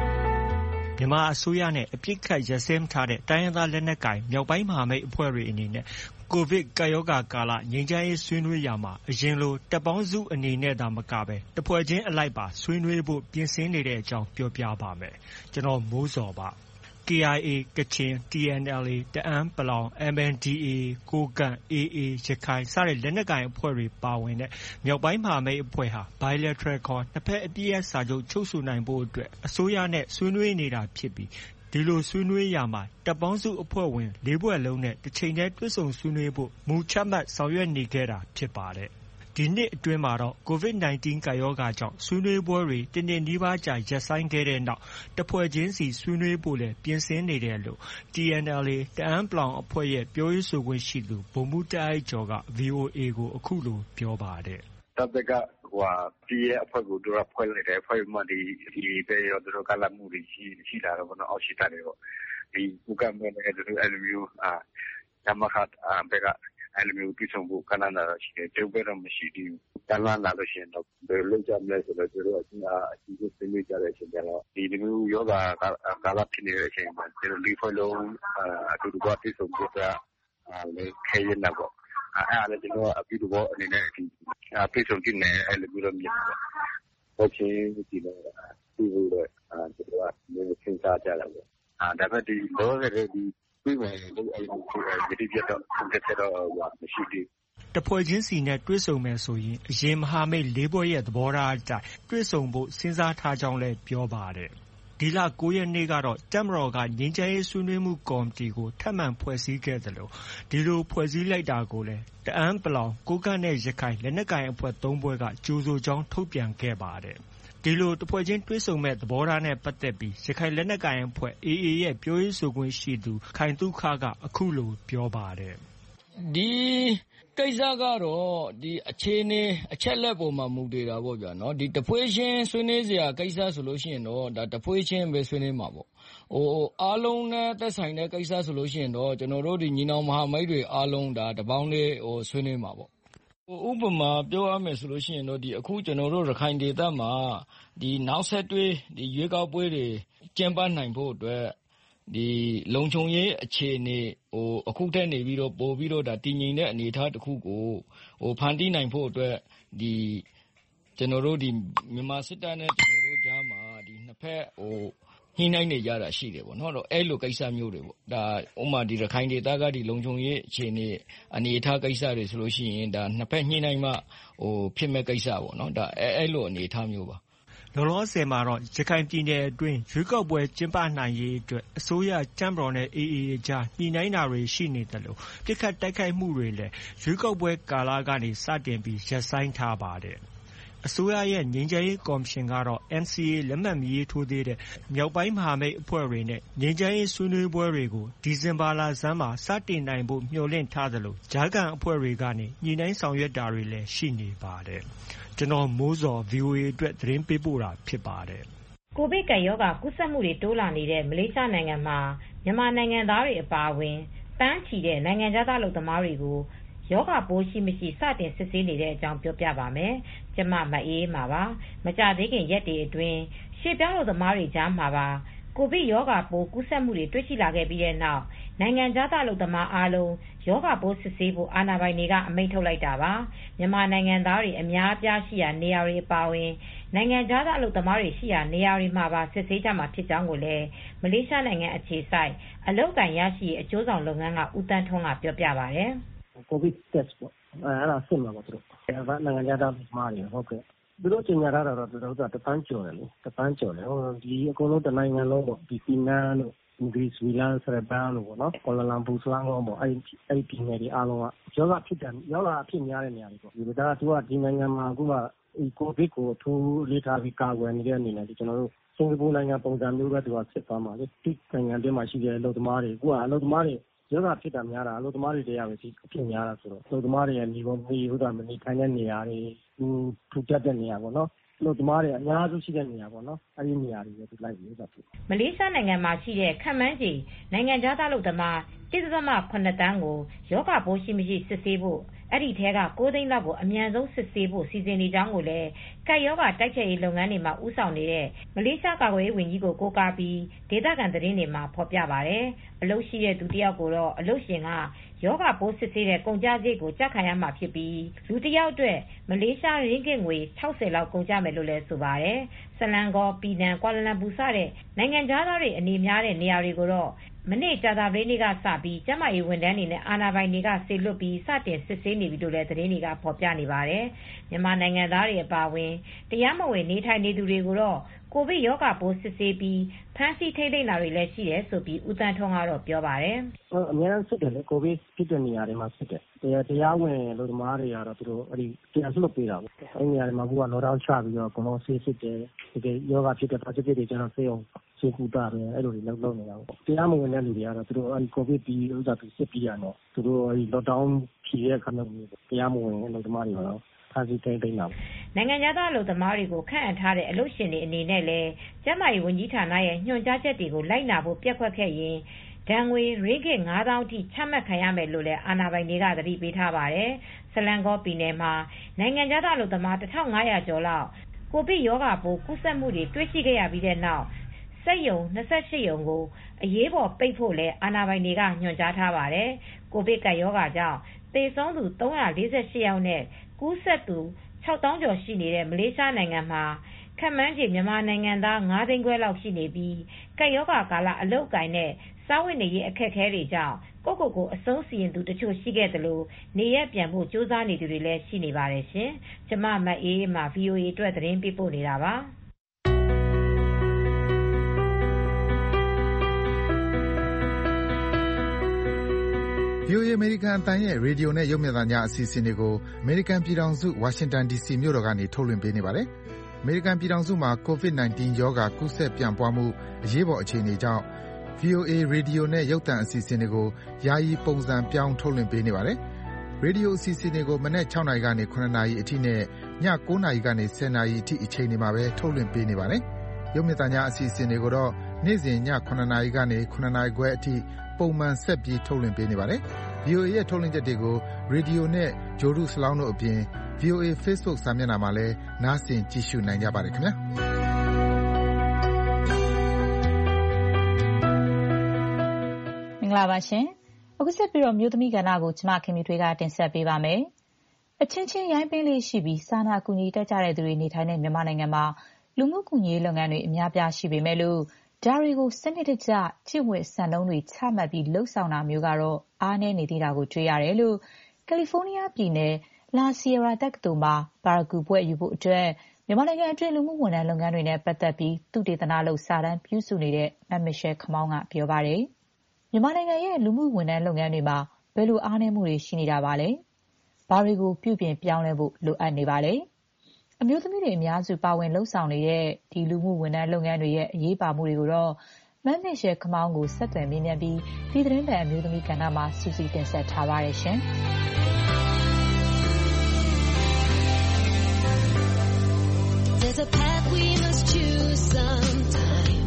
မြန်မာအစိုးရနဲ့အပြစ်ခတ်ရစဲမထားတဲ့တိုင်းရင်းသားလက်နက်ကိုင်မြောက်ပိုင်းမဟာမိတ်အဖွဲ့တွေအနေနဲ့ကိုဗစ်ကပ်ရောဂါကာလငြိမ်းချမ်းရေးဆွေးနွေးရာမှာအရင်လိုတပ်ပေါင်းစုအနေနဲ့သာမကပဲတဖွဲ့ချင်းအလိုက်ပါဆွေးနွေးဖို့ပြင်ဆင်နေတဲ့အကြောင်းပြောပြပါမယ်။ကျွန်တော်မိုးစောပါ။ K I A ကချင် T N L A တအန်းပလောင် M N D A ကိုးကန့် A A ရခိုင်စတဲ့လက်နက်ကိုင်အဖွဲ့တွေပါဝင်တဲ့မြောက်ပိုင်းမဟာမိတ်အဖွဲ့ဟာ Bilateral ခေါ်နှစ်ဖက်အပစ်ရပ်စာချုပ်ချုပ်ဆိုနိုင်ဖို့အတွက်အစိုးရနဲ့ဆွေးနွေးနေတာဖြစ်ပြီးဒီလိုဆွေးနွေးရာမှာတပ်ပေါင်းစုအဖွဲ့ဝင်လေးဖွဲ့လုံးနဲ့တစ်ချိန်တည်းတွေ့ဆုံဆွေးနွေးဖို့မူချမှတ်ဆောင်ရွက်နေခဲ့တာဖြစ်ပါတယ်။ဒီနှစ်အတွင်းမှာတော့ ကိုဗစ် nineteen ကပ်ရောဂါကြောင့်ဆွေးနွေးပွဲတွေတနှစ်နီးပါးကြာရပ်ဆိုင်းခဲ့တဲ့နောက်တစ်ဖွဲ့ချင်းစီဆွေးနွေးဖို့လည်းပြင်ဆင်နေတယ်လို့ T N L A တအန်းပလောင်အဖွဲ့ရဲ့ပြောရေးဆိုခွင့်ရှိသူဗိုလ်မှူးတာအိုက်ကျော်က V O A ကိုအခုလိုပြောပါတယ်။တပ်ဘက်ကဟိုဟာဒီရဲ့အဖွဲ့ကိုတို့ကဖွဲ့လိုက်တယ်ဖွဲ့မှဒီဒီပဲရောတို့ကလာမှုတွေရှိရှိလာတော့ဘောနော်အောက်ရှိတာတွေပေါ့ဒီကုကမဲ့နဲ့တို့အဲ့လိုမျိုးအာဓမ္မခတ်ဘက်ကအဲ့လိုမျိုးပြဆောင်ဖို့ကဏ္ဍလာရှိတယ်တုပ်ပဲတော့မရှိသေးဘူးကဏ္ဍလာလို့ရှိရင်တော့ဘယ်လိုကြမလဲဆိုတော့တို့အချင်းအားအချင်းချင်းဆွေးနွေးကြတဲ့အချိန်ကျတော့ဒီလိုမျိုးယောဂကာလဖြစ်နေတဲ့အချိန်မှာတို့ဒီဖွဲ့လုံးအတူတူပြဆောင်ဖို့ကအဲ့လေခဲရနေပေါ့အဲ့အားလည်းကျွန်တော်အပြုတော့အနေနဲ့ဒီပြဆောင်ကြည့်နေအဲ့လိုမျိုးတော့မြင်တယ်ဟုတ်ချင်းဒီလိုဒီလိုတော့ကျွန်တော်ကမျိုးသင်စားကြတာပေါ့အာဒါပေမဲ့ဒီလောကရဲ့ဒီပြီးမယ်လို့အဲ့လိုဒီပြတော့ဆက်ဆက်တော့မရှိသေးတဖွဲ့ချင်းစီနဲ့တွေ့ဆုံမယ်ဆိုရင်အရင်မဟာမိတ်လေးဖွဲ့ရဲ့သဘောထားအတိုင်းတွေ့ဆုံဖို့စဉ်းစားထားကြောင်းလည်းပြောပါတယ်ဒီလကိုးရက်နေ့ကတော့တပ်မတော်ကငြိမ်းချမ်းရေးဆွေးနွေးမှုကော်မတီကိုထပ်မံဖွဲ့စည်းခဲ့သလိုဒီလိုဖွဲ့စည်းလိုက်တာကိုလည်းတအန်းပလောင်ကိုးကန့်နဲ့ရခိုင်လက်နက်ကိုင်အဖွဲ့သုံးဖွဲ့ကကြိုဆိုကြောင်းထုတ်ပြန်ခဲ့ပါတယ်ဒီလိုတစ်ဖွဲ့ချင်းတွေ့ဆုံမဲ့သဘောထားနဲ့ပတ်သက်ပြီးရခိုင်လက်နက်ကိုင်အဖွဲ့ A A ရဲ့ပြောရေးဆိုခွင့်ရှိသူခိုင်သုခကအခုလိုပြောပါတယ်ဒီကိစ္စကတော့ဒီအခြေအနေအချက်လက်ပေါ်မှာမူတည်တာပေါ့ဗျာနော်ဒီတပွဲချင်းဆွေးနွေးစရာကိစ္စဆိုလို့ရှိရင်တော့ဒါတပွဲချင်းပဲဆွေးနွေးမှာပေါ့ဟိုအားလုံးနဲ့သက်ဆိုင်တဲ့ကိစ္စဆိုလို့ရှိရင်တော့ကျွန်တော်တို့ဒီညီနောင်မဟာမိတ်တွေအားလုံးဒါတပေါင်းလေးဟိုဆွေးနွေးမှာပေါ့ဥပမာပြောရမယ်ဆိုလို့ရှိရင်တော့ဒီအခုကျွန်တော်တို့ရခိုင်ဒေသမှာဒီနောက်ဆက်တွဲဒီရွေးကောက်ပွဲတွေကျင်းပနိုင်ဖို့အတွက်ဒီလုံခြုံရေးအခြေအနေဟိုအခုတည်းနေပြီးတော့ပို့ပြီးတော့ဒါတည်ငြိမ်တဲ့အနေအထားတစ်ခုကိုဟိုဖန်တီးနိုင်ဖို့အတွက်ဒီကျွန်တော်တို့ဒီမြန်မာစစ်တပ်နဲ့ကျွန်တော်တို့ကြားမှာဒီနှစ်ဖက်ဟိုညှိနှိုင်းနေကြတာရှိတယ်ပေါ့နော်တော့အဲ့လိုကိစ္စမျိုးတွေပေါ့ဒါဥမာဒီရခိုင်ဒေသကဒီလုံခြုံရေးအခြေအနေအနေအထားကိစ္စတွေဆိုလို့ရှိရင်ဒါနှစ်ဖက်ညှိနှိုင်းမှဟိုဖြစ်မဲ့ကိစ္စပေါ့နော်ဒါအဲ့အဲ့လိုအနေအထားမျိုးပါလောလောဆယ်မှာတော့ရခိုင်ပြည်နယ်အတွင်းရွေးကောက်ပွဲကျင်းပနိုင်ရေးအတွက်အစိုးရတပ်မတော်နဲ့ A A အကြားညှိနှိုင်းတာတွေရှိနေတယ်လို့ပြစ်ခတ်တိုက်ခိုက်မှုတွေလည်းရွေးကောက်ပွဲကာလကနေစတင်ပြီးရပ်ဆိုင်းထားပါတယ်အစိုးရရဲ့ငြိမ်းချမ်းရေးကော်မရှင်ကတော့ N C A လက်မှတ်မရေးထိုးသေးတဲ့မြောက်ပိုင်းမဟာမိတ်အဖွဲ့တွေနဲ့ငြိမ်းချမ်းရေးဆွေးနွေးပွဲတွေကိုဒီဇင်ဘာလဆန်းမှာစတင်နိုင်ဖို့မျှော်လင့်ထားသလိုကြားခံအဖွဲ့တွေကနေညှိနှိုင်းဆောင်ရွက်တာတွေလည်းရှိနေပါတယ်ကျွန်တော်မိုးစော V O A အတွက်သတင်းပေးပို့တာဖြစ်ပါတယ်ကိုဗစ်ကပ်ရောဂါကူးစက်မှုတွေတိုးလာနေတဲ့မလေးရှားနိုင်ငံမှာမြန်မာနိုင်ငံသားတွေအပါအဝင်တန်းချီတဲ့နိုင်ငံခြားသားလူသမားတွေကိုရောဂါပိုးရှိမရှိစတင်စစ်ဆေးနေတဲ့အကြောင်းပြောပြပါမယ်။ကျမမအေးမှာပါ။မကြသေးခင်ရက်တွေအတွင်းရှေ့ပြောင်းလူသမားတွေကြားမှာပါကိုဗစ်ရောဂါပိုးကူးစက်မှုတွေတွေ့ရှိလာခဲ့ပြီးတဲ့နောက်နိုင်ငံခြားသားလူသမားအားလုံးရောဂါပိုးစစ်ဆေးဖို့အာဏာပိုင်တွေကအမိန့်ထုတ်လိုက်တာပါ။မြန်မာနိုင်ငံသားတွေအများအပြားရှိရာနေရာတွေအပါအဝင်နိုင်ငံခြားသားလူသမားတွေရှိရာနေရာတွေမှာပါစစ်ဆေးကြမှာဖြစ်ကြောင်းကိုလည်းမလေးရှားနိုင်ငံအခြေစိုက်အလုပ်အကိုင်ရရှိရေးအကျိုးဆောင်လုပ်ငန်းကဦးတန်းထွန်းကပြောပြပါတယ်။ COVID test ပေါ့အဲ့ဒါစစ်မှာပါသူတို့နိုင်ငံခြားသားလူသမားတွေဟုတ်ကဲ့သူတို့ကျင်ညာထားတာတော့သူတို့ကတပန်းကျော်တယ်လေတပန်းကျော်တယ်ဟိုဒီအကုန်လုံးတနိုင်ငံလုံးပေါ့ဒီပီနန်တို့အင်္ဂလိပ်ဝီလန်ဆရပန်လို့ပေါ့နော်ကွာလာလမ်ပူစလန်ကောပေါ့အဲ့အဲ့ပြည်နယ်တွေအားလုံးကယောဂဖြစ်တယ်ယောဂအဖြစ်များတဲ့နေရာတွေပေါ့ဒီဒါကသူကဒီနိုင်ငံမှာအခုကဒီကိုဗစ်ကိုအထူးလေးထားပြီးကာကွယ်နေတဲ့အနေနဲ့ဒီကျွန်တော်တို့စင်ကာပူနိုင်ငံပုံစံမျိုးပဲသူကစစ်သွားမှာလေဒီနိုင်ငံတွေမှာရှိတဲ့အလုပ်သမားတွေအခုကအလုပ်သမားတွေယောဂဖြစ်တာများတာအလုပ်သမားတွေတရားပဲဒီအဖြစ်များတာဆိုတော့အလုပ်သမားတွေရဲ့ညီပေါ်မိဟုတ်တာမနေထိုင်တဲ့နေရာတွေသူထူတက်တဲ့နေရာပေါ့နော်လို့တမားတွေအများစုရှိတဲ့နေရာပေါ့နော်အဲဒီနေရာတွေပဲသူလိုက်ပြီးတော့ဖြစ်မလေးရှားနိုင်ငံမှာရှိတဲ့ခန့်မှန်းခြေနိုင်ငံခြားသားလူသမားတဒသမ ခုနှစ်တန်းကိုယောဂပိုးရှိမရှိစစ်ဆေးဖို့အဲ့ဒီထဲကကိုးသိန်းလောက်ကိုအမြန်ဆုံးစစ်ဆေးဖို့စီစဉ်နေကြောင်းကိုလည်းကပ်ရောဂါတိုက်ဖျက်ရေးလုပ်ငန်းတွေမှာဦးဆောင်နေတဲ့မလေးရှားကာကွယ်ရေးဝန်ကြီးကိုကိုးကားပြီးဒေသခံသတင်းတွေမှာဖော်ပြပါတယ်။အလုပ်ရှိတဲ့သူတယောက်ကိုတော့အလုပ်ရှင်ကယောဂပိုးစစ်ဆေးတဲ့ကုန်ကျစရိတ်ကိုကျခံရမှာဖြစ်ပြီးလူတစ်ယောက်အတွက်မလေးရှားရင်းဂစ်ငွေ၆၀လောက်ကုန်ကျမယ်လို့လည်းဆိုပါတယ်။ဆလန်ကော၊ပီနန်၊ကွာလာလမ်ပူစတဲ့နိုင်ငံခြားသားတွေအနေများတဲ့နေရာတွေကိုတော့မနေ့ကြာသပတေးနေ့ကစပြီးကျန်းမာရေးဝန်ထမ်းတွေနဲ့အာဏာပိုင်တွေကဆေလွတ်ပြီးစတင်စစ်ဆေးနေပြီလို့လည်းသတင်းတွေကဖော်ပြနေပါတယ်။မြန်မာနိုင်ငံသားတွေအပါအဝင်တရားမဝင်နေထိုင်နေသူတွေကိုတော့ကိုဗစ်ရောဂါပိုးစစ်ဆေးပြီးဖမ်းဆီးထိန်းသိမ်းတာတွေလည်းရှိတယ်ဆိုပြီးဦးတန်းထွန်းကတော့ပြောပါတယ်။အများကြီးစစ်တယ်လေကိုဗစ်ဖြစ်တဲ့နေရာတွေမှာစစ်တယ်။တရားတရားဝင်လူသမားတွေကတော့သူတို့အဲ့ဒီတရားစွပ်ပေးတာပေါ့။အဲ့ဒီနေရာတွေမှာကလောတောင်းချပြီးတော့အကုန်လုံးဆေးစစ်တယ်။ဒီယောဂဖြစ်တဲ့ positive တွေကျတော့ဆေးအောင်ဆေးကူတာပဲအဲ့လိုတွေလုပ်လုပ်နေတာပေါ့။တရားမဝင်တဲ့လူတွေကတော့သူတို့အဲ့ဒီကိုဗစ်ပြီးဥစ္စာပြီးစစ်ပြီးရတော့သူတို့အဲ့ဒီလောတောင်းဖြည့်တဲ့ခါမျိုးတရားမဝင်တဲ့လူသမားတွေကတော့နိုင်ငံခြားသားအလုပ်သမားတွေကိုခန့်အပ်ထားတဲ့အလုပ်ရှင်တွေအနေနဲ့လည်းကျန်းမာရေးဝန်ကြီးဌာနရဲ့ညွှန်ကြားချက်တွေကိုလိုက်နာဖို့ပျက်ကွက်ခဲ့ရင်ဒဏ်ငွေရင်းဂစ်ငါးသောင်းအထိချမှတ်ခံရမယ်လို့လည်းအာဏာပိုင်တွေကသတိပေးထားပါတယ်။ဆလန်ကောပြည်နယ်မှာနိုင်ငံခြားသားအလုပ်သမားတစ်ထောင်ငါးရာကျော်လောက်ကိုဗစ်ရောဂါပိုးကူးစက်မှုတွေတွေ့ရှိခဲ့ရပြီးတဲ့နောက်စက်ရုံ၂၈ရုံကိုအရေးပေါ်ပိတ်ဖို့လည်းအာဏာပိုင်တွေကညွှန်ကြားထားပါတယ်။ကိုဗစ်ကပ်ရောဂါကြောင့်သေဆုံးသူသုံးရာလေးဆယ်ရှစ်ယောက်နဲ့ကူးစက်သူခြောက်သောင်းကျော်ရှိနေတဲ့မလေးရှားနိုင်ငံမှာခန့်မှန်းခြေမြန်မာနိုင်ငံသားငါးသိန်းခွဲလောက်ရှိနေပြီးကပ်ရောဂါကာလအလုပ်အကိုင်နဲ့စားဝတ်နေရေးအခက်အခဲတွေကြောင့်ကိုယ့်ကိုယ်ကိုအဆုံးစီရင်သူတချို့ရှိခဲ့သလိုနေရပြန်ဖို့ကြိုးစားနေသူတွေလည်းရှိနေပါတယ်ရှင်။ကျမမအေးအေးမှာ ဗွီအိုအေ အတွက်သတင်းပေးပို့နေတာပါ။ဗွီအိုအေ အမေရိကန်အသံရဲ့ရေဒီယိုနဲ့ရုပ်မြင်သံကြားအစီအစဉ်တွေကိုအမေရိကန်ပြည်ထောင်စုဝါရှင်တန်ဒီစီမြို့တော်ကနေထုတ်လွှင့်ပေးနေပါတယ်။အမေရိကန်ပြည်ထောင်စုမှာ ကိုဗစ် ၁၉ ရောဂါကူးစက်ပြန့်ပွားမှုအရေးပေါ်အခြေအနေကြောင့် ဗွီအိုအေ ရေဒီယိုနဲ့ရုပ်သံအစီအစဉ်တွေကိုယာယီပုံစံပြောင်းထုတ်လွှင့်ပေးနေပါတယ်။ရေဒီယိုအစီအစဉ်တွေကိုမနက်၆နာရီကနေ၇နာရီအထိနဲ့ည၉နာရီကနေ၁၀နာရီအထိအချိန်တွေမှာပဲထုတ်လွှင့်ပေးနေပါတယ်။ရုပ်မြင်သံကြားအစီအစဉ်တွေကိုတော့နေ့စဉ်ည၇နာရီကနေ၇နာရီခွဲအထိပုံမှန်ဆက်ပြီးထုတ်လွှင့်ပေးနေပါတယ်။ ဗွီအိုအေရဲ့ထုတ်လွှင့်ချက်တွေကိုရေဒီယိုနဲ့ဂြိုလ်တုစလောင်းတို့အပြင် ဗွီအိုအေ Facebook စာမျက်နှာမှာလည်းနားဆင်ကြည့်ရှုနိုင်ကြပါတယ်ခင်ဗျာ။မင်္ဂလာပါရှင်။အခုဆက်ပြီးတော့မြို့သမီးကဏ္ဍကိုကျမခင်မီထွေးကတင်ဆက်ပေးပါမယ်။အချင်းချင်းရိုင်းပင်းလေးရှိပြီးစာနာကူညီတတ်ကြတဲ့သူတွေနေထိုင်တဲ့မြန်မာနိုင်ငံမှာလူမှုကူညီရေးလုပ်ငန်းတွေအများပြားရှိပေမဲ့လို့ဒါတွေကိုစနစ်တကျကျင့်ဝတ်စံနှုန်းတွေချမှတ်ပြီးလှုပ်ဆောင်တာမျိုးကတော့အားနည်းနေသေးတာကိုတွေ့ရတယ်လို့ကယ်လီဖိုးနီးယားပြည်နယ်လာစီယရာတက္ကသိုလ်မှာပါရဂူဘွဲ့ယူဖို့အတွက်မြန်မာနိုင်ငံအတွင်းလူမှုဝန်ထမ်းလုပ်ငန်းတွေနဲ့ပတ်သက်ပြီးသုတေသနလုပ်စာတမ်းပြုစုနေတဲ့မက်မရှယ်ခမောင်းကပြောပါတယ်။မြန်မာနိုင်ငံရဲ့လူမှုဝန်ထမ်းလုပ်ငန်းတွေမှာဘယ်လိုအားနည်းမှုတွေရှိနေတာပါလဲ။ဘာတွေကိုပြုပြင်ပြောင်းလဲဖို့လိုအပ်နေပါလဲ။အမျိုးသမီးတွေအများစုပါဝင်လှုပ်ဆောင်နေတဲ့ဒီလူမှုဝန်ထမ်းလုပ်ငန်းတွေရဲ့အရေးပါမှုတွေကိုတော့မက်မရှယ်ခမောင်းကိုဆက်သွယ်မေးမြန်းပြီးဒီသတင်းပတ်အမျိုးသမီးကဏ္ဍမှာစူးစီးတင်ဆက်ထားပါတယ်ရှင်။ There's a path we must choose sometime.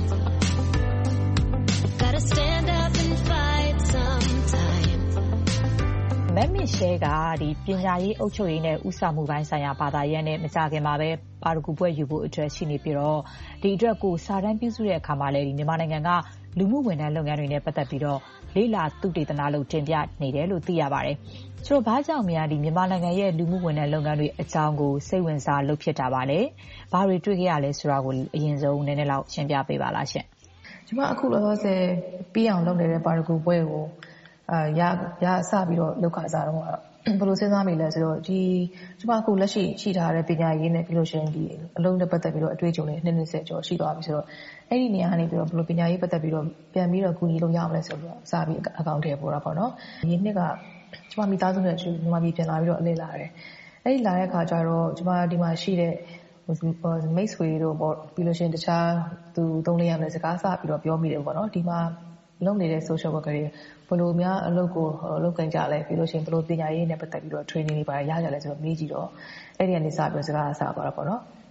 Gotta stand up and fight sometime. မက်မရှယ်ကဒီပညာရေးအုပ်ချုပ်ရေးနဲ့ဦးဆောင်မှုပိုင်းဆိုင်ရာဘာသာရပ်နဲ့မကြခင်မှာပဲပါရဂူဘွဲ့ယူဖို့အတွက်ရှိနေပြီးတော့ဒီအတွက်ကိုစာတမ်းပြုစုတဲ့အခါမှာလည်းဒီမြန်မာနိုင်ငံကလူမှုဝန်ထမ်းလုပ်ငန်းတွေနဲ့ပတ်သက်ပြီးတော့လေ့လာသုတေသနလုပ်တင်ပြနေတယ်လို့သိရပါတယ်။ဆိုတော့ဘာကြောင့်များဒီမြန်မာနိုင်ငံရဲ့လူမှုဝန်ထမ်းလုပ်ငန်းတွေအကြောင်းကိုစိတ်ဝင်စားလုပ်ဖြစ်တာပါလဲ။ဘာတွေတွေ့ခဲ့ရလဲဆိုတာကိုအရင်ဆုံးနည်းနည်းလောက်ရှင်းပြပေးပါလားရှင်။ကျွန်မအခုလောလောဆယ်ပြီးအောင်လုပ်နေတဲ့ပါရဂူဘွဲ့ကိုအာရရစပြီးတော့လောက်ကစားတော့ဘယ်လိုစဉ်းစားမိလဲဆိုတော့ဒီကျွန်မအခုလက်ရှိရှိထားတဲ့ပညာရေးနဲ့ပြီးလို့ရှိရင်ဒီအလုံးနဲ့ပတ်သက်ပြီးတော့အတွေ့အကြုံတွေနှစ်နှစ်ဆက်ကျော်ရှိသွားပြီဆိုတော့အဲ့ဒီနေရာကနေပြီးတော့ဘယ်လိုပညာရေးပတ်သက်ပြီးတော့ပြန်ပြီးတော့ကူညီလို့ရအောင်လဲဆိုတော့စပြီးအကောင့်ထဲပေါ်တာပေါ့နော်ဒီနှစ်ကကျွန်မမိသားစုနဲ့မြန်မာပြည်ပြန်လာပြီးတော့အလေးလာတယ်အဲ့ဒီလာတဲ့အခါကျတော့ကျွန်မဒီမှာရှိတဲ့မိတ်ဆွေတို့ပေါ့ပြီးလို့ရှိရင်တခြားသူသုံးလေးယောက်နဲ့စကားစပြီးတော့ပြောမိတယ်ပေါ့နော်ဒီမှာလုပ်နေတဲ့ social worker တွေဘယ်လိုများအလုပ်ကိုလုပ်ကြကြလဲပြီးလို့ရှိရင်ဘယ်လိုပညာရေးနဲ့ပတ်သက်ပြီးတော့ training တွေပါရရကြလဲဆိုတော့မေးကြည့်တော့အဲ့ဒီကနေစပြီးစကားအစားပါတော့ပေါ့နော်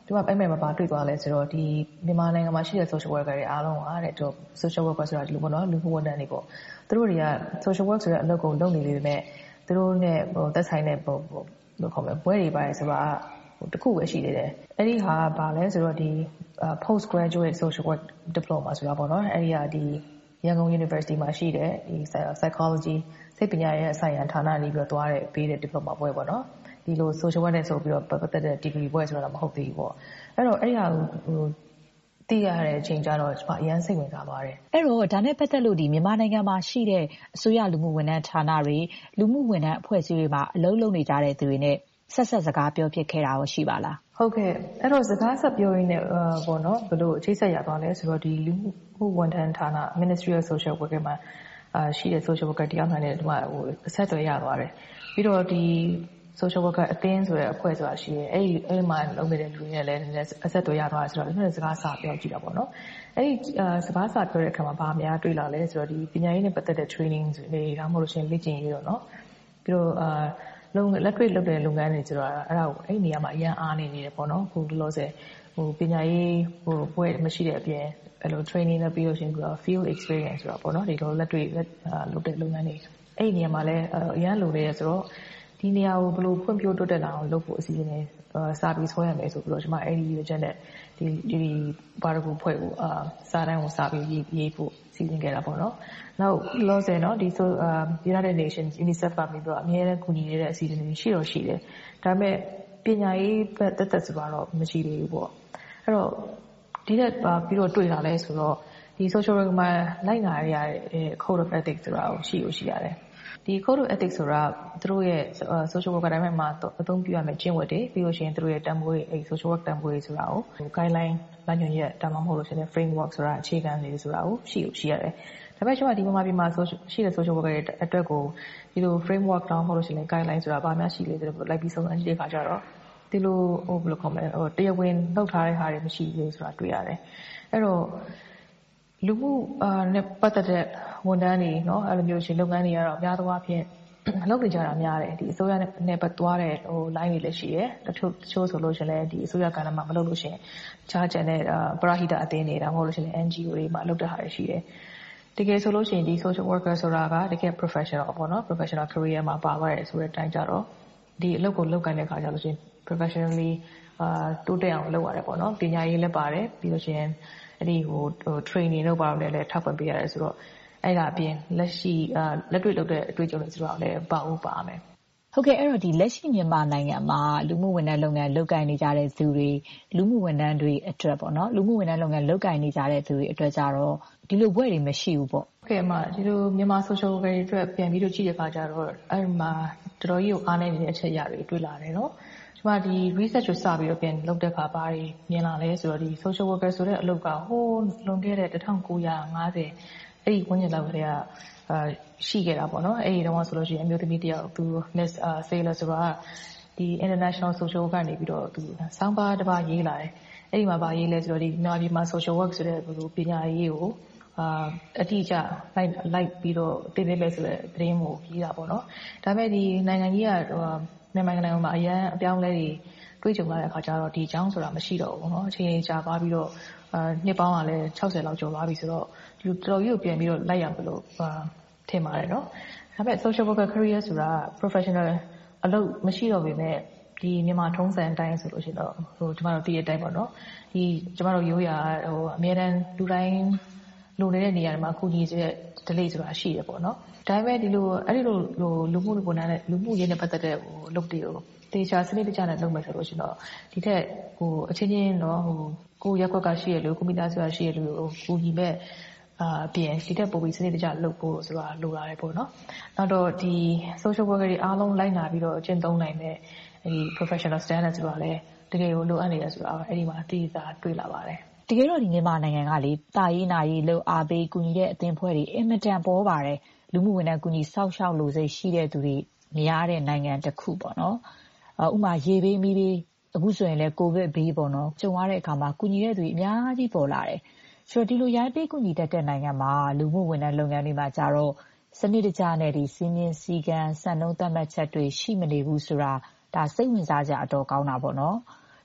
သူကအဲ့မဲ့မပါတွေ့သွားလဲဆိုတော့ဒီမြန်မာနိုင်ငံမှာရှိတဲ့ social worker တွေအားလုံးကတဲ့သူ social worker ဆိုတာဒီလိုပေါ့နော်လူမှုဝန်ထမ်းတွေပေါ့သူတို့တွေက social work ဆိုတဲ့အလုပ်ကိုလုပ်နေပေမဲ့သူတို့နဲ့ဟိုသက်ဆိုင်တဲ့ဟိုဘယ်လိုခေါ်မလဲဘွဲတွေပါတယ်ဆိုတာတခုပဲရှိနေတယ်အဲ့ဒီဟာကဘာလဲဆိုတော့ဒီ post graduate social work diploma ဆိုတာပေါ့နော်အဲ့ဒီကဒီရန်ကုန် University မှာရှိတဲ့ဒီ psychology စိတ်ပညာရေးဆိုင်ရာဌာနနေပြီးတော့သွားတဲ့ပေးတဲ့ diploma ဘွဲပေါ့နော်ဒီလို social work နဲ့ဆိုပြီးတော့ပတ်သက်တဲ့ degree ဘွဲဆိုတာမဟုတ်သေးဘူးပေါ့အဲ့တော့အဲ့ဒီဟာဟိုသိရတဲ့အချိန်ကျတော့ကျွန်မအရင်စိတ်ဝင်စားပါတယ်အဲ့တော့ဒါနဲ့ပတ်သက်လို့ဒီမြန်မာနိုင်ငံမှာရှိတဲ့အစိုးရလူမှုဝန်ထမ်းဌာနတွေလူမှုဝန်ထမ်းအဖွဲ့အစည်းတွေမှာအလုပ်လုပ်နေကြတဲ့သူတွေနဲ့ဆက်ဆက်စကားပြောဖြစ်ခဲ့တာရောရှိပါလားဟုတ်ကဲ့အဲ့တော့စကားဆက်ပြောရင်းနဲ့ပေါ့နော်ဘယ်လိုအခြေဆက်ရသွားလဲဆိုတော့ဒီလူမှုဝန်ထမ်းဌာန Ministry of Social Worker မှာအာရှိတဲ့ social worker တယောက်နဲ့ဒီမှာဟိုအဆက်အသွယ်ရသွားတယ်ပြီးတော့ဒီ social worker အသင်းဆိုတဲ့အဖွဲ့ဆိုတာရှိတယ်အဲ့ဒီအဲ့ဒီမှာလုပ်နေတဲ့လူတွေနဲ့လည်းနည်းနည်းအဆက်အသွယ်ရသွားတယ်ဆိုတော့ဒီနေ့စကားစာပြောကြည့်တာပေါ့နော်အဲ့ဒီစကားစာပြောတဲ့အခါမှာဘာများတွေ့လာလဲဆိုတော့ဒီပညာရေးနဲ့ပတ်သက်တဲ့ training တွေဒါမှမဟုတ်လို့ရှိရင်လေ့ကျင့်ရေးတော့နော်ပြီးတော့အာလုံလက်တွေ့လုပ်တဲ့လုပ်ငန်းတွေဆိုတော့အဲ့ဒါကိုအဲ့ဒီနေရာမှာအရင်အားနေနေတယ်ပေါ့နော်ခုလောဆယ်ဟိုပညာရေးဟိုဘွဲမရှိတဲ့အပြင်အဲ့လို training နဲ့ပြီးလို့ရှိရင်ပြီးတော့ field experience ဆိုတာပေါ့နော်ဒီလိုလက်တွေ့လုပ်တဲ့လုပ်ငန်းတွေအဲ့ဒီနေရာမှာလည်းအရင်လိုနေရဆိုတော့ဒီနေရာကိုဘယ်လိုဖွံ့ဖြိုးတိုးတက်လာအောင်လုပ်ဖို့အစီအစဉ်စာပြီးဆွဲရမယ်ဆိုပြီးတော့ကျွန်မအဲ့ဒီရွေးချက်နဲ့ဒီဒီပါရဂူဖွဲ့ကိုအာစာတန်းကိုစာပြီးရေးရေးဖို့စီစဉ်ခဲ့တာပေါ့နော်နောက်လောဆယ်နော်ဒီဆို United Nations UNICEF ကပြီးတော့အများနဲ့ကူညီနေတဲ့အစီအစဉ်တွေရှိတော့ရှိတယ်ဒါပေမဲ့ပညာရေးတက်တက်ဆိုတော့မရှိသေးဘူးပေါ့အဲ့တော့ဒီတက်ပြီးတော့တွေ့လာလဲဆိုတော့ဒီ social work မှာလိုက်နာရတဲ့ code of ethics ဆိုတာကိုရှိလို့ရှိရတယ်ဒီ code of ethics ဆိုတာသူတို့ရဲ့ social worker တိုင်းမှာအသုံးပြုရမယ့်ကျင့်ဝတ်တွေပြီးလို့ရှိရင်သူတို့ရဲ့တန်ဖိုးတွေအဲ social work တန်ဖိုးတွေဆိုတာကို guideline လမ်းညွှန်ချက်ဒါမှမဟုတ်လို့ရှိရင် framework ဆိုတာအခြေခံတွေဆိုတာကိုရှိလို့ရှိရတယ်ဒါပေမဲ့ကျွန်မဒီမှာဒီမှာရှိတဲ့ social worker တွေအတွက်ကိုဒီလို framework တောင်းမဟုတ်လို့ရှိရင် guideline ဆိုတာဘာမှရှိလဲဆိုတော့လိုက်ပြီးစုံစမ်းကြည့်တဲ့အခါကျတော့ဒီလိုဟိုဘယ်လိုခေါ်မလဲဟိုတရားဝင်လုပ်ထားတဲ့ဟာတွေမရှိဘူးဆိုတာတွေ့ရတယ်အဲ့တော့လူမှုအာနဲ့ပတ်သက်တဲ့ဝန်ထမ်းတွေเนาะအဲ့လိုမျိုးရှင်လုပ်ငန်းတွေကတော့အများသောအားဖြင့်လုပ်နေကြတာများတယ်ဒီအစိုးရနဲ့ပတ်သွားတဲ့ဟို line တွေလည်းရှိတယ်တချို့တချို့ဆိုလို့ရှင်လည်းဒီအစိုးရကဏ္ဍမှာမလုပ်လို့ရှင်ချားကျန်တဲ့ပရဟိတအသင်းတွေဒါမှမဟုတ်လို့ရှင် N G O တွေမှာလုပ်တဲ့ဟာတွေရှိတယ်တကယ်ဆိုလို့ရှိရင်ဒီ social worker ဆိုတာကတကယ် professional ပေါ့နော် professional career မှာပါသွားတယ်ဆိုတဲ့အတိုင်းကြတော့ဒီအလုပ်ကိုလုပ်ကိုင်တဲ့အခါကျလို့ရှိရင် professionally အာတိုးတက်အောင်လုပ်ရတယ်ပေါ့နော်ပညာရေးလည်းပါတယ်ပြီးလို့ရှိရင်အဲ့ဒီဟို training လုပ်ပါတော့လည်းထောက်ပံ့ပေးရတယ်ဆိုတော့အဲ့ဒါအပြင်လက်ရှိအာလက်တွေ့လုပ်တဲ့အတွေ့အကြုံတွေဆိုတော့လည်းပါဦးပါမယ်ဟုတ်ကဲ့အဲ့တော့ဒီလက်ရှိမြန်မာနိုင်ငံမှာလူမှုဝန်ထမ်းလုပ်ငန်းလုပ်ကိုင်နေကြတဲ့သူတွေလူမှုဝန်ထမ်းတွေအတွက်ပေါ့နော်လူမှုဝန်ထမ်းလုပ်ငန်းလုပ်ကိုင်နေကြတဲ့သူတွေအတွက်ကြတော့ဒီလိုဘွဲတွေမရှိဘူးပေါ့ဟုတ်ကဲ့အမဒီလိုမြန်မာ social worker တွေအတွက်ပြန်ပြီးတော့ကြည့်တဲ့အခါကျတော့အဲ့မှာတော်တော်ကြီးကိုအားနေနေတဲ့အချက်အရာတွေတွေ့လာတယ်နော်ကျွန်မဒီ research ကိုစပြီးတော့ပြန်လုပ်တဲ့အခါဘာတွေမြင်လာလဲဆိုတော့ဒီ social worker ဆိုတဲ့အလုပ်ကဟိုးလွန်ခဲ့တဲ့nineteen fiftyအဲ့ဒီဝန်းကျင်လောက်ကလေးကအာရှိခဲ့တာပေါ့နော်အဲ့ဒီတော့ဆိုလို့ရှိရင်အမျိုးသမီးတယောက်သူ Miss Sailor ဆိုတာဒီ International Social Work ကနေပြီးတော့သူစောင်းပါတစ်ပါးရေးလာတယ်အဲ့ဒီမှာဗာရေးလဲဆိုတော့ဒီမြန်မာပြည်မှာ social work ဆိုတဲ့ဘယ်လိုပညာရေးကိုအာအတိအကျလိုက်လိုက်ပြီးတော့တည်တည်လဲဆိုတဲ့သတင်းကိုရေးတာပေါ့နော်ဒါပေမဲ့ဒီနိုင်ငံကြီးကဟိုမြန်မာနိုင်ငံမှာအရန်အပြောင်းလဲတွေတွေးကြုံလာတဲ့အခါကျတော့ဒီအကြောင်းဆိုတာမရှိတော့ဘူးเนาะအချိန်ကြာသွားပြီးတော့အာနှစ်ပေါင်းကလည်းsixtyလောက်ကျော်သွားပြီဆိုတော့ဒီတော်တော်ကြီးကိုပြန်ပြီးတော့လိုက်ရမလို့အာထင်ပါတယ်เนาะဒါပေမဲ့ social worker career ဆိုတာ professional အလုပ်မရှိတော့ပေမဲ့ဒီမြန်မာထုံးစံအတိုင်းဆိုလို့ရှိရင်တော့ဟိုကျမတို့တည်တဲ့အတိုင်းပေါ့နော်ဒီကျမတို့ရိုးရာဟိုအများတန်းလူတိုင်းလိုနေတဲ့နေရာတွေမှာခုကြီးတဲ့ delay ဆိုတာရှိရပေါ့နော်ဒါပေမဲ့ဒီလိုအဲ့ဒီလိုဟိုလူမှုလူနာနဲ့လူမှုရေးနဲ့ပတ်သက်တဲ့ဟိုလုပ်တွေကိုတေချာစနစ်တကျနဲ့လုပ်မယ်ဆိုလို့ရှိရင်တော့ဒီထက်ဟိုအချင်းချင်းတော့ဟိုကိုရက်ကွက်ကရှိရလို့ကွန်ပျူတာဆိုတာရှိရလို့ဟိုကူညီမဲ့အာပြင်ဒီတက်ပို့ပြီးစနစ်တကျလုပ်ဖို့ဆိုတာလိုလာတယ်ပေါ့နော်နောက်တော့ဒီ social worker တွေအားလုံးလိုက်နာပြီးတော့အကျင့်သုံးနိုင်မဲ့ဒီ professional standard ဆိုတာလည်းတကယ်ကိုလိုအပ်နေတယ်ဆိုတာအဲ့ဒီမှာတည်တာတွေ့လာပါတယ်တကယ်တော့ဒီမြန်မာနိုင်ငံကလေတာရေးနာရေးလို့အားပေးကူညီတဲ့အသင်းဖွဲ့တွေအင်မတန်ပေါ်ပါတယ်လူမှုဝန်ထမ်းကူညီစောင့်ရှောက်လို့စိတ်ရှိတဲ့သူတွေများတဲ့နိုင်ငံတစ်ခုပေါ့နော်ဥမာရေဘေးမီးဘေးအခုဆိုရင်လည်းကိုဗစ်ဘေးပေါ့နော်ကြုံရတဲ့အခါမှာကူညီတဲ့သူတွေအများကြီးပေါ်လာတယ်ဆိုတော့ဒီလိုရိုင်းပေးကူညီတတ်တဲ့နိုင်ငံမှာလူမှုဝန်ထမ်းလုပ်ငန်းတွေမှာကြတော့စနစ်တကျနဲ့ဒီစီမင်းစည်းကမ်းစံနှုန်းသတ်မှတ်ချက်တွေရှိမနေဘူးဆိုတာဒါစိတ်ဝင်စားကြအတော်ကောင်းတာပေါ့နော်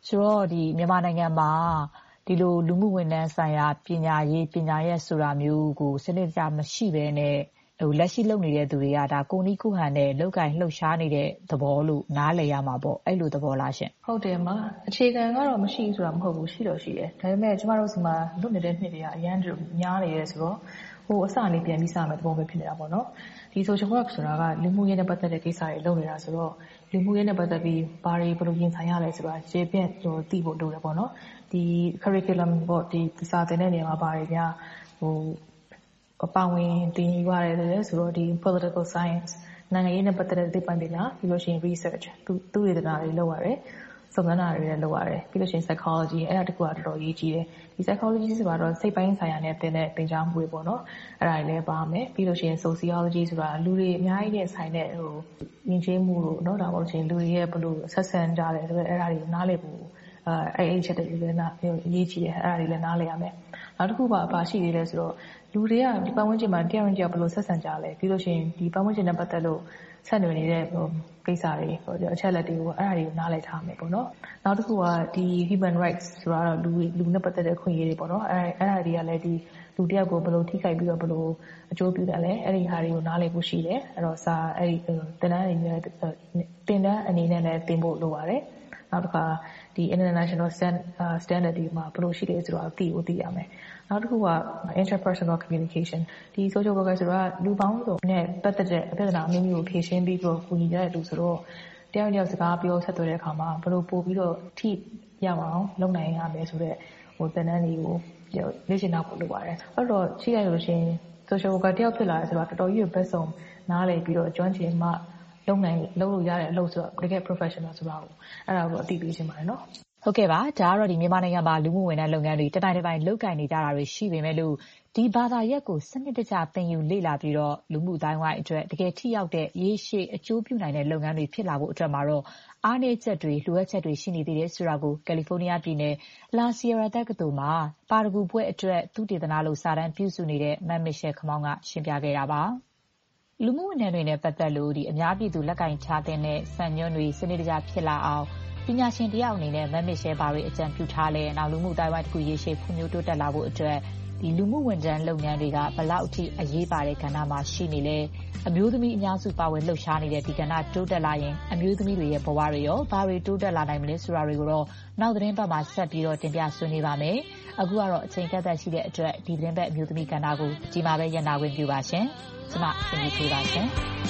ဆိုတော့ဒီမြန်မာနိုင်ငံမှာဒီလိုလူမှုဝန်ထမ်းဆိုင်ရာပညာရေးပညာရပ်ဆိုတာမျိုးကိုစနစ်တကျမရှိဘဲနဲ့ဟိုလက်ရှိလုပ်နေတဲ့သူတွေကဒါကိုနီးကိုဟန်နဲ့လောက်ကင်လှုပ်ရှားနေတဲ့သဘောလို့နားလည်ရမှာပေါ့အဲ့လိုသဘောလားရှင်ဟုတ်တယ်မှာအခြေခံကတော့မရှိဆိုတာမဟုတ်ဘူးရှိတော့ရှိတယ်ဒါပေမဲ့ကျမတို့စီမှာလွတ်နေတဲ့နှစ်တွေကအရန်များနေရဲဆိုတော့ဟိုအစလေးပြန်ပြီးစမယ်သဘောပဲဖြစ်နေတာပေါ့နော်ဒီ social work ဆိုတာကလူမှုရေးနဲ့ပတ်သက်တဲ့ကိစ္စတွေလုပ်နေတာဆိုတော့လူမှုရေးနဲ့ပတ်သက်ပြီးဘာတွေဘယ်လိုရင်ဆိုင်ရလဲဆိုတာခြေပြက်ဟိုသိဖို့လိုတယ်ပေါ့နော်ဒီ curriculum ပေါ့ဒီစာသင်တဲ့နေရာမှာဘာတွေများဟိုအပောင်းဝင်သင်ယူရတယ်ဆိုတော့ဒီ political science နိုင်ငံရေးနဲ့ပတ်သက်တဲ့သိပ္ပံပညာပြီးလို့ရှိရင် research သူသူရည်တနာတွေလုပ်ရတယ်စုံစမ်းတာတွေလည်းလုပ်ရတယ်ပြီးလို့ရှိရင် psychology အဲ့ဒါတကူကတော်တော်ရေးကြီးတယ်ဒီ psychology ဆိုတာတော့စိတ်ပိုင်းဆိုင်ရာနဲ့တင်တဲ့သင်ကြားမှုတွေပေါ့နော်အဲ့ဒါတွေလည်းပါမယ်ပြီးလို့ရှိရင် sociology ဆိုတာလူတွေအများကြီးနဲ့ဆိုင်တဲ့ဟိုယဉ်ကျေးမှုလို့เนาะဒါပေါ့ချင်းလူတွေရဲ့ဘလို့ဆက်ဆံကြတယ်ဆိုတော့အဲ့ဒါတွေကိုနားလည်ဖို့အဲအဲ့အဲ့ချက်တွေလည်းနားရေးကြည့်တယ်အဲ့ဒါတွေလည်းနားလည်ရမယ်နောက်တစ်ခုပါပါရှိသေးတယ်ဆိုတော့လူတွေကဒီပတ်ဝန်းကျင်မှာတရားဝင်ကြောက်ဘလို့ဆက်ဆံကြလဲပြီးလို့ရှိရင်ဒီပတ်ဝန်းကျင်နဲ့ပတ်သက်လို့ဆက်နွယ်နေတဲ့ဟိုကိစ္စတွေဟိုအချက်လက်တွေကိုအဲ့ဒါတွေကိုနားလည်ထားမယ်ပေါ့နော်နောက်တစ်ခုကဒီ human rights ဆိုတာတော့လူလူနဲ့ပတ်သက်တဲ့ခွင့်ရေးတွေပေါ့နော်အဲ့အဲ့ဒါတွေကလည်းဒီလူတယောက်ကိုဘယ်လိုထိခိုက်ပြီးတော့ဘယ်လိုအကျိုးပြုတယ်လဲအဲ့ဒီဟာတွေကိုနားလည်ဖို့ရှိတယ်အဲ့တော့စာအဲ့ဒီတင်တန်းအနေနဲ့တင်တန်းအနေနဲ့လည်းတင်ဖို့လိုပါတယ်နောက်တစ်ခါဒီ international standard တွေမှာဘယ်လိုရှိလဲဆိုတော့သိဖို့သိရမယ်နောက်တစ်ခုက interpersonal communication ဒီ social worker ဆိုတာလူပေါင်းစုံနဲ့ပတ်သက်တဲ့ပြဿနာအမျိုးမျိုးကိုဖြေရှင်းပြီးတော့ကူညီရတဲ့လူဆိုတော့တယောက်တယောက်စကားပြောဆက်သွယ်တဲ့အခါမှာဘယ်လိုပို့ပြီးတော့ထိရအောင်လုပ်နိုင်ရမယ်ဆိုတော့ဟိုတန်းတန်းတွေကိုလေ့ကျင့်ထားဖို့လိုပါတယ်အဲ့တော့ရှိရလို့ရှိရင် social worker တယောက်ဖြစ်လာတယ်ဆိုတော့တော်တော်ကြီးဘက်ဆုံးနားလည်ပြီးတော့ကျွမ်းကျင်မှလုပ်နိုင်လုပ်လို့ရတဲ့အလုပ်ဆိုတော့တကယ် professional ဆိုတာကိုအဲ့ဒါကိုအသိပေးချင်ပါတယ်နော်ဟုတ်ကဲ့ပါဒါကတော့ဒီမြန်မာနိုင်ငံမှာလူမှုဝန်ထမ်းလုပ်ငန်းတွေတတိုင်းတပိုင်းလုပ်ကိုင်နေကြတာတွေရှိပေမဲ့လို့ဒီဘာသာရပ်ကိုစနစ်တကျသင်ယူလေ့လာပြီးတော့လူမှုတိုင်းဝိုင်းအတွက်တကယ်ထိရောက်တဲ့ရေးရှိအကျိုးပြုနိုင်တဲ့လုပ်ငန်းတွေဖြစ်လာဖို့အတွက်မှာတော့အားနည်းချက်တွေလိုအပ်ချက်တွေရှိနေသေးတယ်ဆိုတာကိုကယ်လီဖိုးနီးယားပြည်နယ်လာစီယာရာတက္ကသိုလ်မှာပါရဂူဘွဲ့အတွက်သုတေသနလုပ်စာတမ်းပြုစုနေတဲ့မမ်မစ်ရှယ်ခမောင်းကရှင်းပြခဲ့တာပါလူမှုဝန်ထမ်းတွေနဲ့ပတ်သက်လို့ဒီအများပြည်သူလက်ကင်ချတဲ့စံညွှန်းတွေစနစ်တကျဖြစ်လာအောင်ပညာရှင်တယောက်အနေနဲ့မမ်မစ်ရှယ်ဘာတွေအကြံပြုထားလဲနောက်လူမှုတိုင်းဝိုင်းတစ်ခုရေးရှိဖွံ့ဖြိုးတိုးတက်လာဖို့အတွက်ဒီလူမှုဝန်ထမ်းလုပ်ငန်းတွေကဘလောက်အထိအရေးပါတဲ့ကဏ္ဍမှာရှိနေလဲအမျိုးသမီးအများစုပါဝင်လှုပ်ရှားနေတဲ့ဒီကဏ္ဍတိုးတက်လာရင်အမျိုးသမီးတွေရဲ့ဘဝတွေရောဘာတွေတိုးတက်လာနိုင်မလဲဆိုတာတွေကိုတော့နောက်သတင်းပတ်မှာဆက်ပြီးတော့တင်ပြဆွေးနွေးပါမယ်အခုကတော့အချိန်ကန့်သတ်ရှိတဲ့အတွက်ဒီသတင်းပတ်အမျိုးသမီးကဏ္ဍကိုဒီမှာပဲရန်နာခွင့်ပြုပါရှင်ကျွန်မသင်ယူပေးပါရှင်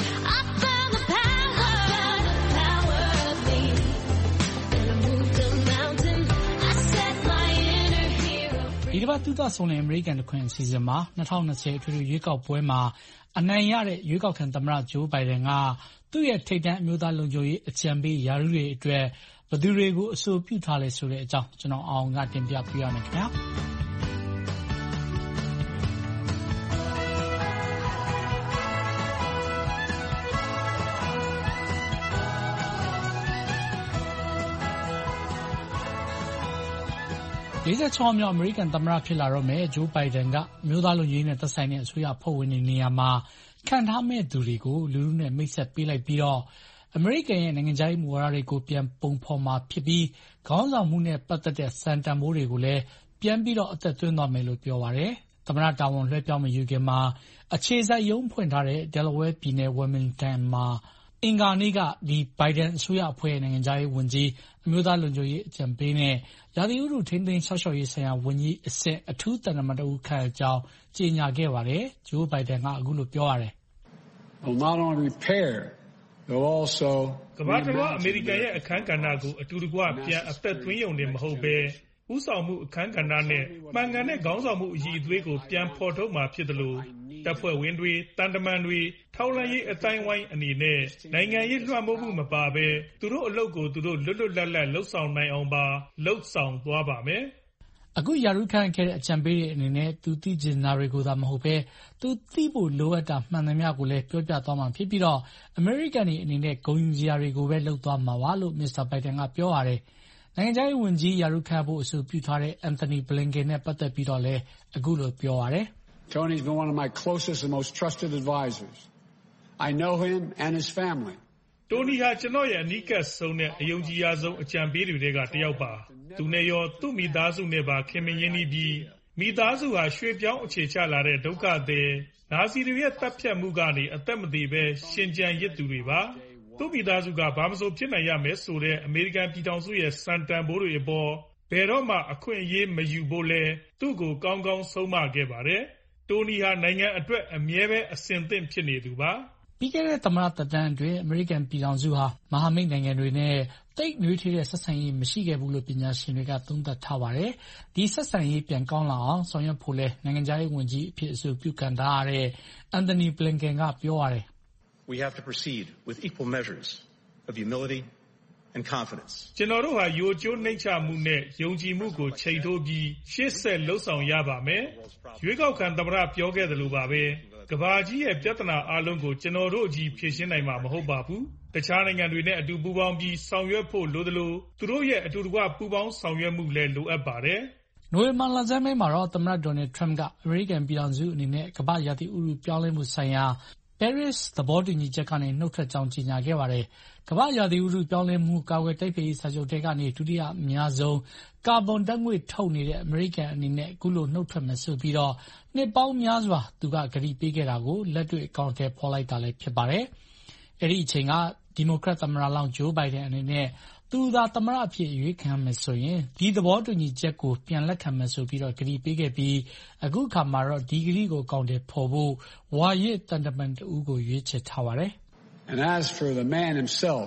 ဒီတစ်ပတ်သူသားဆုံးတဲ့အမေရိကန်တခွင်အစီအစဉ်မှာ၂၀၂၀အထွေထွေရွေးကောက်ပွဲမှာအနိုင်ရတဲ့ရွေးကောက်ခံသမ္မတဂျိုးဘိုင်ဒန်ကသူ့ရဲ့ထိပ်တန်းအမျိုးသားလုံခြုံရေးအကြံပေးယာရုတွေအတွက်ဘယ်သူတွေကိုအဆိုပြုထားလဲဆိုတဲ့အကြောင်းကျွန်တော်အောင်ကတင်ပြပေးရမယ်ခင်ဗျာ၄၆မြောက်အမေရိကန်သမ္မတဖြစ်လာတော့မယ်ဂျိုးဘိုင်ဒန်ကမျိုးသားလူမျိုးနဲ့သက်ဆိုင်တဲ့အစိုးရဖွဲ့ဝင်တွေနေရာမှာခံထားမဲ့သူတွေကိုလူလူနဲ့မိတ်ဆက်ပေးလိုက်ပြီးတော့အမေရိကန်ရဲ့နိုင်ငံခြားရေးမူဝါဒတွေကိုပြန်ပုံဖော်မှာဖြစ်ပြီးခေါင်းဆောင်မှုနဲ့ပတ်သက်တဲ့စံတန်ဖိုးတွေကိုလည်းပြန်ပြီးတော့အသက်သွင်းသွားမယ်လို့ပြောပါတယ်။သမ္မတတာဝန်လွှဲပြောင်းမယူခင်မှာအခြေစိုက်ရုံးဖွင့်ထားတဲ့ Delaware ပြည်နယ် Wilmington မှာအင်္ဂါနေ့ကဒီဘိုင်ဒန်အစိုးရအဖွဲ့နိုင်ငံခြားရေးဝန်ကြီးအမျိုးသားလုံခြုံရေးအကြံပေးနဲ့ရာသီဥတုထိန်းသိမ်းဆောက်ရှောက်ရေးဆိုင်ရာဝန်ကြီးအဆင့်အထူးသံတမန်တဦးခန့်အကြောင်းကြေညာခဲ့ပါတယ်။ဂျိုးဘိုင်ဒန်ကအခုလိုပြောရတယ်။ will not only repair but also ကမ္ဘာတစ်လွှားအမေရိကန်ရဲ့အခန်းကဏ္ဍကိုအတူတကွပြန်အသက်သွင်းရုံနဲ့မဟုတ်ဘဲဥဆောင်မှုအခန်းကဏ္ဍနဲ့မှန်ကန်တဲ့ခေါင်းဆောင်မှုအရည်အသွေးကိုပြန်ဖော်ထုတ်မှာဖြစ်တယ်လို့တပ်ဖွဲ့ဝင်တွေတန်တမန်တွေထောက်လှမ်းရေးအတိုင်းဝိုင်းအနေနဲ့နိုင်ငံရေးလွှမ်းမိုးမှုမပါဘဲသူတို့အလုပ်ကိုသူတို့လွတ်လွတ်လပ်လပ်လှုပ်ဆောင်နိုင်အောင်ပါလှုပ်ဆောင်သွားပါမယ်အခုယာရုခန့်ခဲ့တဲ့အကြံပေးတွေအနေနဲ့သူသိကျင်တာတွေကိုသာမဟုတ်ပဲသူသိဖို့လိုအပ်တာမှန်သမျှကိုလည်းပြောပြသွားမှာဖြစ်ပြီးတော့အမေရိကန်တွေအနေနဲ့ဂုဏ်ယူစရာတွေကိုပဲလုပ်သွားမှာပါလို့မစ္စတာဘိုင်ဒန်ကပြောပါတယ်နိုင်ငံခြားရေးဝန်ကြီးယာရုခန့်ဖို့အဆိုပြုထားတဲ့အန်သိုနီဘလင်ကန်နဲ့ပတ်သက်ပြီးတော့လည်းအခုလိုပြောပါတယ် Tony's been one of my closest and most trusted advisors. I know him and his family. တိုနီဟာကျွန်တော်ရဲ့အနီးကပ်ဆုံးနဲ့အယုံကြည်ရဆုံးအကြံပေးတွေထဲကတယောက်ပါသူနဲ့ရောသူ့မိသားစုနဲ့ပါခင်မင်ရင်းနှီးပြီးမိသားစုဟာရွှေပြောင်းအခြေချလာတဲ့ဒုက္ခသည်နာဇီတွေရဲ့တပ်ဖြတ်မှုကနေအသက်မသေးပဲရှင်ကြံရစ်သူတွေပါသူ့မိသားစုကဘာမဆိုဖြစ်နိုင်ရမယ်ဆိုတဲ့အမေရိကန်ပြည်ထောင်စုရဲ့စံတန်ဖိုးတွေအပေါ်ဘယ်တော့မှအခွင့်အရေးမယူဖို့လဲသူ့ကိုကောင်းကောင်းဆုံးမခဲ့ပါတယ်တိုနီဟာနိုင်ငံအတွက်အမြဲပဲအစဉ်သင့်ဖြစ်နေသူပါပြီးခဲ့တဲ့သမ္မတသက်တမ်းအတွင်းအမေရိကန်ပြည်ထောင်စုဟာမဟာမိတ်နိုင်ငံတွေနဲ့သိပ်နွေးထွေးတဲ့ဆက်ဆံရေးမရှိခဲ့ဘူးလို့ပညာရှင်တွေကသုံးသပ်ထားပါတယ်။ဒီဆက်ဆံရေးပြန်ကောင်းလာအောင်ဆောင်ရွက်ဖို့လဲနိုင်ငံခြားရေးဝန်ကြီးအဖြစ်အဆိုပြုခံထားရတဲ့အန်သိုနီဘလင်ကန်ကပြောပါတယ်။ We have to proceed with equal measures of humility and confidence. ကျွန်တော်တို့ဟာယိုကျိုးနှိမ့်ချမှုနဲ့ယုံကြည်မှုကိုချိန်ထိုးပြီးရှေ့ဆက်လှုပ်ဆောင်ရပါမယ်။ရွေးကောက်ခံသမ္မတပြောခဲ့သလိုပါပဲကဘာကြီးရဲ့ပြဿနာအလုံးကိုကျွန်တော်တို့အကြီးဖြေရှင်းနိုင်မှာမဟုတ်ပါဘူးတခြားနိုင်ငံတွေနဲ့အတူပူးပေါင်းပြီးဆောင်ရွက်ဖို့လိုသလိုသူတို့ရဲ့အတူတကွပူးပေါင်းဆောင်ရွက်မှုလည်းလိုအပ်ပါတယ်နိုဝင်ဘာလဆန်းပိုင်းမှာတော့သမ္မတဒေါ်နယ်ထရမ့်ကအမေရိကန်ပြည်ထောင်စုအနေနဲ့ကမ္ဘာရာသီဥတုပြောင်းလဲမှုဆိုင်ရာ Paris သဘောတူညီချက်ကနေနှုတ်ထွက်ကြောင်းကြေညာခဲ့ပါတယ်။ကမ္ဘာရာသီဥတုပြောင်းလဲမှုကာကွယ်တိုက်ဖျက်ရေးစာချုပ်ထဲကနေဒုတိယအများဆုံးကာဗွန်ဓာတ်ငွေ့ထုတ်နေတဲ့အမေရိကန်အနေနဲ့အခုလိုနှုတ်ထွက်မယ်ဆိုပြီးတော့နှစ်ပေါင်းများစွာသူကကတိပေးခဲ့တာကိုလက်တွေ့အကောင့်ထဲပေါ်လိုက်တာလည်းဖြစ်ပါတယ်။အဲဒီအချိန်ကဒီမိုကရက်သမ္မတလောင်းဂျိုးဘိုင်ဒန်အနေနဲ့သူသာသမ္မတအဖြစ်ရွေးခံမယ်ဆိုရင်ဒီသဘောတူညီချက်ကိုပြန်လက်ခံမယ်ဆိုပြီးတော့ကတိပေးခဲ့ပြီးအခုခါမှာတော့ဒီကတိကိုအကောင့်ထဲပေါ်ဖို့ဝါရစ်တန်တမန်တူကိုရွေးချယ်ထားပါတယ်။ And as for the man himself,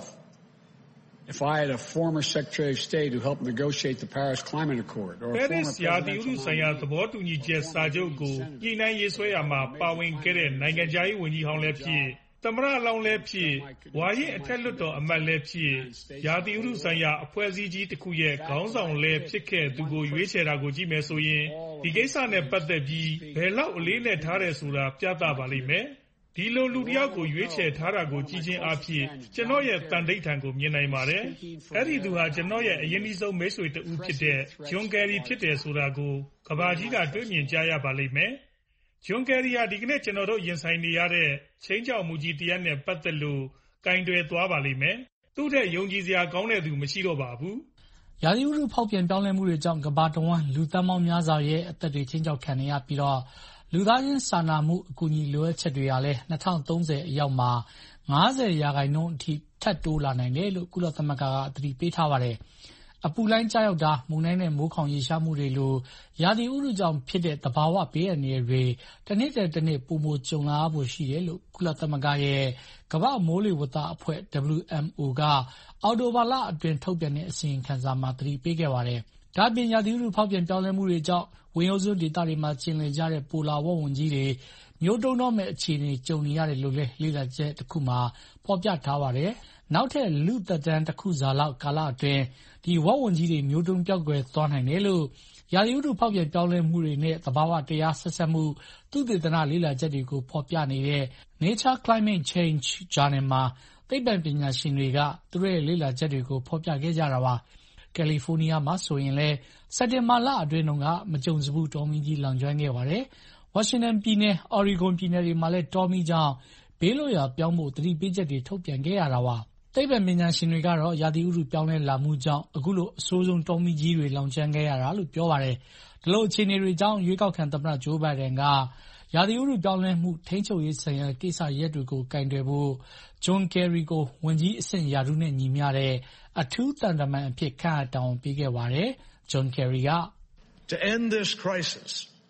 if I had a former Secretary of State who helped negotiate the Paris Climate Accord or a former Paris ရာသီဥတုဆိုင်ရာသဘောတူညီချက်စာချုပ်ကိုညှိနှိုင်းရေးဆွဲရမှာပါဝင်ခဲ့တဲ့နိုင်ငံခြားရေးဝန်ကြီးဟောင်းလည်းဖြစ်သမ္မတလောင်းလည်းဖြစ်ဝါရင့်အထက်လွှတ်တော်အမတ်လည်းဖြစ်ရာသီဥတုဆိုင်ရာအဖွဲ့အစည်းကြီးတစ်ခုရဲ့ခေါင်းဆောင်လည်းဖြစ်ခဲ့သူကိုရွေးချယ်တာကိုကြည့်မယ်ဆိုရင်ဒီကိစ္စနဲ့ပတ်သက်ပြီးဘယ်လောက်အလေးနဲ့ထားတယ်ဆိုတာပြသပါလိမ့်မယ်ဒီလိုလူတယောက်ကိုရွေးချယ်ထားတာကိုကြည့်ချင်းအားဖြင့်ကျွန်တော်ရဲ့တန်ဋိဌာန်ကိုမြင်နိုင်ပါတယ်။အဲ့ဒီသူဟာကျွန်တော်ရဲ့အရင်အဆုံးမိတ်ဆွေတဦးဖြစ်တဲ့ဂျွန်ကယ်ရီဖြစ်တယ်ဆိုတာကိုကဘာကြီးကတွေ့မြင်ကြရပါလိမ့်မယ်။ဂျွန်ကယ်ရီဟာဒီကနေ့ကျွန်တော်တို့ရင်ဆိုင်နေရတဲ့ချင်းချောက်မှုကြီးတရားနဲ့ပတ်သက်လို့ကင်တွယ်သွားပါလိမ့်မယ်။သူ့တဲ့ယုံကြည်စရာကောင်းတဲ့သူမရှိတော့ပါဘူး။ရာသီဥတုဖောက်ပြန်ပြောင်းလဲမှုတွေကြောင့်ကဘာတဝန်းလူသန်းပေါင်းများစွာရဲ့အသက်တွေချင်းချောက်ခံနေရပြီးတော့လူသားချင်းစာနာမှုအကူအညီလိုအပ်ချက်တွေဟာလည်း၂၀၃၀အရောက်မှာ၅၀ရာခိုင်နှုန်းအထိထပ်တိုးလာနိုင်တယ်လို့ကုလသမဂ္ဂကသတိပေးထားပါတယ်။အပူလှိုင်းကျရောက်တာမုန်တိုင်းနဲ့မိုးခေါင်ရေရှားမှုတွေလိုရာသီဥတုကြောင့်ဖြစ်တဲ့သဘာဝဘေးအန္တရာယ်တွေတစ်နှစ်တစ်နှစ်ပိုမိုကြုံလာဖို့ရှိတယ်လို့ကုလသမဂ္ဂရဲ့ကမ္ဘာ့မိုးလေဝသအဖွဲ့ W M O ကအောက်တိုဘာလအတွင်းထုတ်ပြန်တဲ့အစီရင်ခံစာမှာသတိပေးခဲ့ပါတယ်။ဒါ့အပြင်ရာသီဥတုဖောက်ပြန်ပြောင်းလဲမှုတွေကြောင့်ဝင်ရိုးစွန်းဒေသတွေမှာကျင်လည်ကြတဲ့ပိုလာဝက်ဝန်းကြီးတွေမျိုးတုံးတော့မဲ့အခြေအနေကြုံနေရတယ်လို့လည်းလေ့လာချက်တစ်ခုမှာဖော်ပြထားပါတယ်။နောက်ထပ်လူသက်တမ်းတစ်ခုစာလောက်ကာလအတွင်းဒီဝက်ဝန်းကြီးတွေမျိုးတုံးပြောက်ကွယ်သွားနိုင်တယ်လို့ရာသီဥတုဖောက်ပြန်ပြောင်းလဲမှုတွေနဲ့သဘာဝတရားဆက်ဆက်မှုသုတေသနလေ့လာချက်တွေကိုဖော်ပြနေတဲ့ Nature Climate Change Journal မှာသိပ္ပံပညာရှင်တွေကသူတို့ရဲ့လေ့လာချက်တွေကိုဖော်ပြခဲ့ကြတာပါ။ကယ်လီဖိုးနီးယားမှာဆိုရင်လည်းစက်တင်ဘာလအတွင်းကမကြုံစဘူးတောမီးကြီးလောင်ကျွမ်းခဲ့ပါတယ်။ဝါရှင်တန်ပြည်နယ်၊အော်ရီဂွန်ပြည်နယ်တွေမှာလည်းတောမီးကြောင့်ဘေးလွတ်ရာပြောင်းဖို့သတိပေးချက်တွေထုတ်ပြန်ခဲ့ရတာပါ။သိပ္ပံပညာရှင်တွေကတော့ရာသီဥတုပြောင်းလဲလာမှုကြောင့်အခုလိုအဆိုးဆုံးတောမီးကြီးတွေလောင်ကျွမ်းခဲ့ရတာလို့ပြောပါတယ်။ဒီလိုအခြေအနေတွေကြောင့်ရွေးကောက်ခံသမ္မတဂျိုးဘိုင်ဒန်ကရာသီဥတုပြောင်းလဲမှုထိန်းချုပ်ရေးဆိုင်ရာကိစ္စရပ်တွေကိုကိုင်တွယ်ဖို့ဂျွန်ကယ်ရီကိုဝန်ကြီးအဆင့်ရာထူးနဲ့ညီမျှတဲ့အထူးသံတမန်အဖြစ်ခန့်အပ်တာဝန်ပေးခဲ့ပါတယ်။ဂျွန်ကယ်ရီက To end this crisis,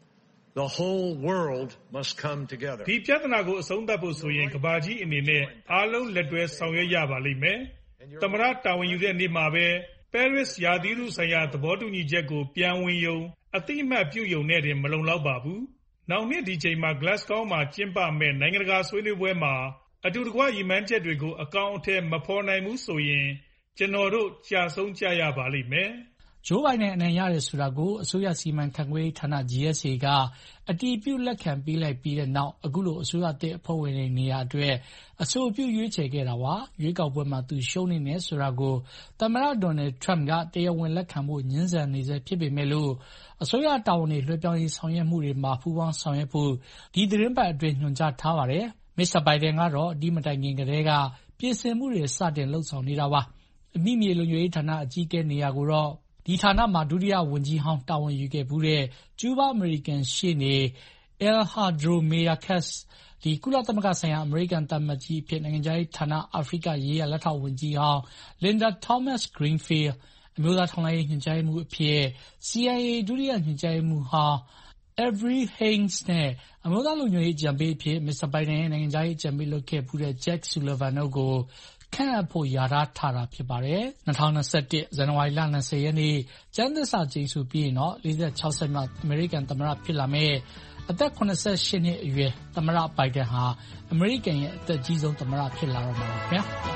the whole world must come together. ဒီပြဿနာကိုအဆုံးသတ်ဖို့ဆိုရင်ကဘာကြီးအနေနဲ့အားလုံးလက်တွဲဆောင်ရွက်ရပါလိမ့်မယ်။သမ္မတတာဝန်ယူတဲ့နေ့မှာပဲ Paris ရာသီဥတုဆိုင်ရာသဘောတူညီချက်ကိုပြန်ဝင်ယုံအတိအမှတ်ပြုယုံနဲ့တင်မလုံလောက်ပါဘူး။နောက်နှစ်ဒီချိန်မှာ Glasgow မှာကျင်းပမဲ့နိုင်ငံတကာဆွေးနွေးပွဲမှာအတူတကွရည်မှန်းချက်တွေကိုအကောင်အထည်မဖော်နိုင်ဘူးဆိုရင်ကျွန်တော်တို့ကြာဆုံးကြရပါလိမ့်မယ်။ဂျိုးဘိုင်ဒန်အနိုင်ရတယ်ဆိုတာကိုအစိုးရစီမံခန့်ခွဲရေးဌာန G S A ကအတည်ပြုလက်ခံပေးလိုက်ပြီးတဲ့နောက်အခုလိုအစိုးရသစ်အဖွဲ့ဝင်တွေနေရာအတွက်အဆိုပြုရွေးချယ်ခဲ့တာပါ။ရွေးကောက်ပွဲမှာသူရှုံးနေတယ်ဆိုတာကိုသမ္မတဒေါ်နယ်ထရမ့်ကတရားဝင်လက်ခံဖို့ငြင်းဆန်နေဆဲဖြစ်ပေမဲ့လို့အစိုးရတာဝန်တွေလွှဲပြောင်းရေးဆောင်ရွက်မှုတွေမှာပူးပေါင်းဆောင်ရွက်ဖို့ဒီသတင်းပတ်အတွင်းညွှန်ကြားထားပါတယ်။မစ္စတာဘိုင်ဒန်ကတော့ဒီမတိုင်ခင်ကတည်းကပြင်ဆင်မှုတွေစတင်လှုပ်ဆောင်နေတာပါအမိမြေလုံခြုံရေးဌာနအကြီးအကဲနေရာကိုတော့ဒီဌာနမှာဒုတိယဝန်ကြီးဟောင်းတာဝန်ယူခဲ့မှုတဲ့ကျူးဘားအမေရိကန်ရှေ့နေ Alejandro Mayorkas ဒီကုလသမဂ္ဂဆိုင်ရာအမေရိကန်သံအမတ်ကြီးအဖြစ်နိုင်ငံခြားရေးဌာနအာဖရိကရေးရာလက်ထောက်ဝန်ကြီးဟောင်း Linda Thomas-Greenfield အမျိုးသားထောက်လှမ်းရေးညွှန်ကြားရေးမှူးအဖြစ် C I A ဒုတိယညွှန်ကြားရေးမှူးဟောင်း Avery Haines နဲ့အမျိုးသားလုံခြုံရေးအကြံပေးအဖြစ်မစ္စတာဘိုင်ဒန်ရဲ့နိုင်ငံခြားရေးအကြံပေးလုပ်ခဲ့မှုတဲ့ Jack Sullivan တို့ကိုခန့်အပ်ဖို့ယာထားထားတာဖြစ်ပါတယ်။၂၀၂၁ဇန်နဝါရီလ၂၀ရက်နေ့ကျမ်းသစ္စာကျိန်ဆိုပြီးရင်တော့၄၆ဆက်မြောက်အမေရိကန်သမ္မတဖြစ်လာမယ့်အသက်၇၈နှစ်အရွယ်သမ္မတဘိုင်ဒန်ဟာအမေရိကန်ရဲ့အသက်ကြီးဆုံးသမ္မတဖြစ်လာတော့မှာပါခင်ဗျာ။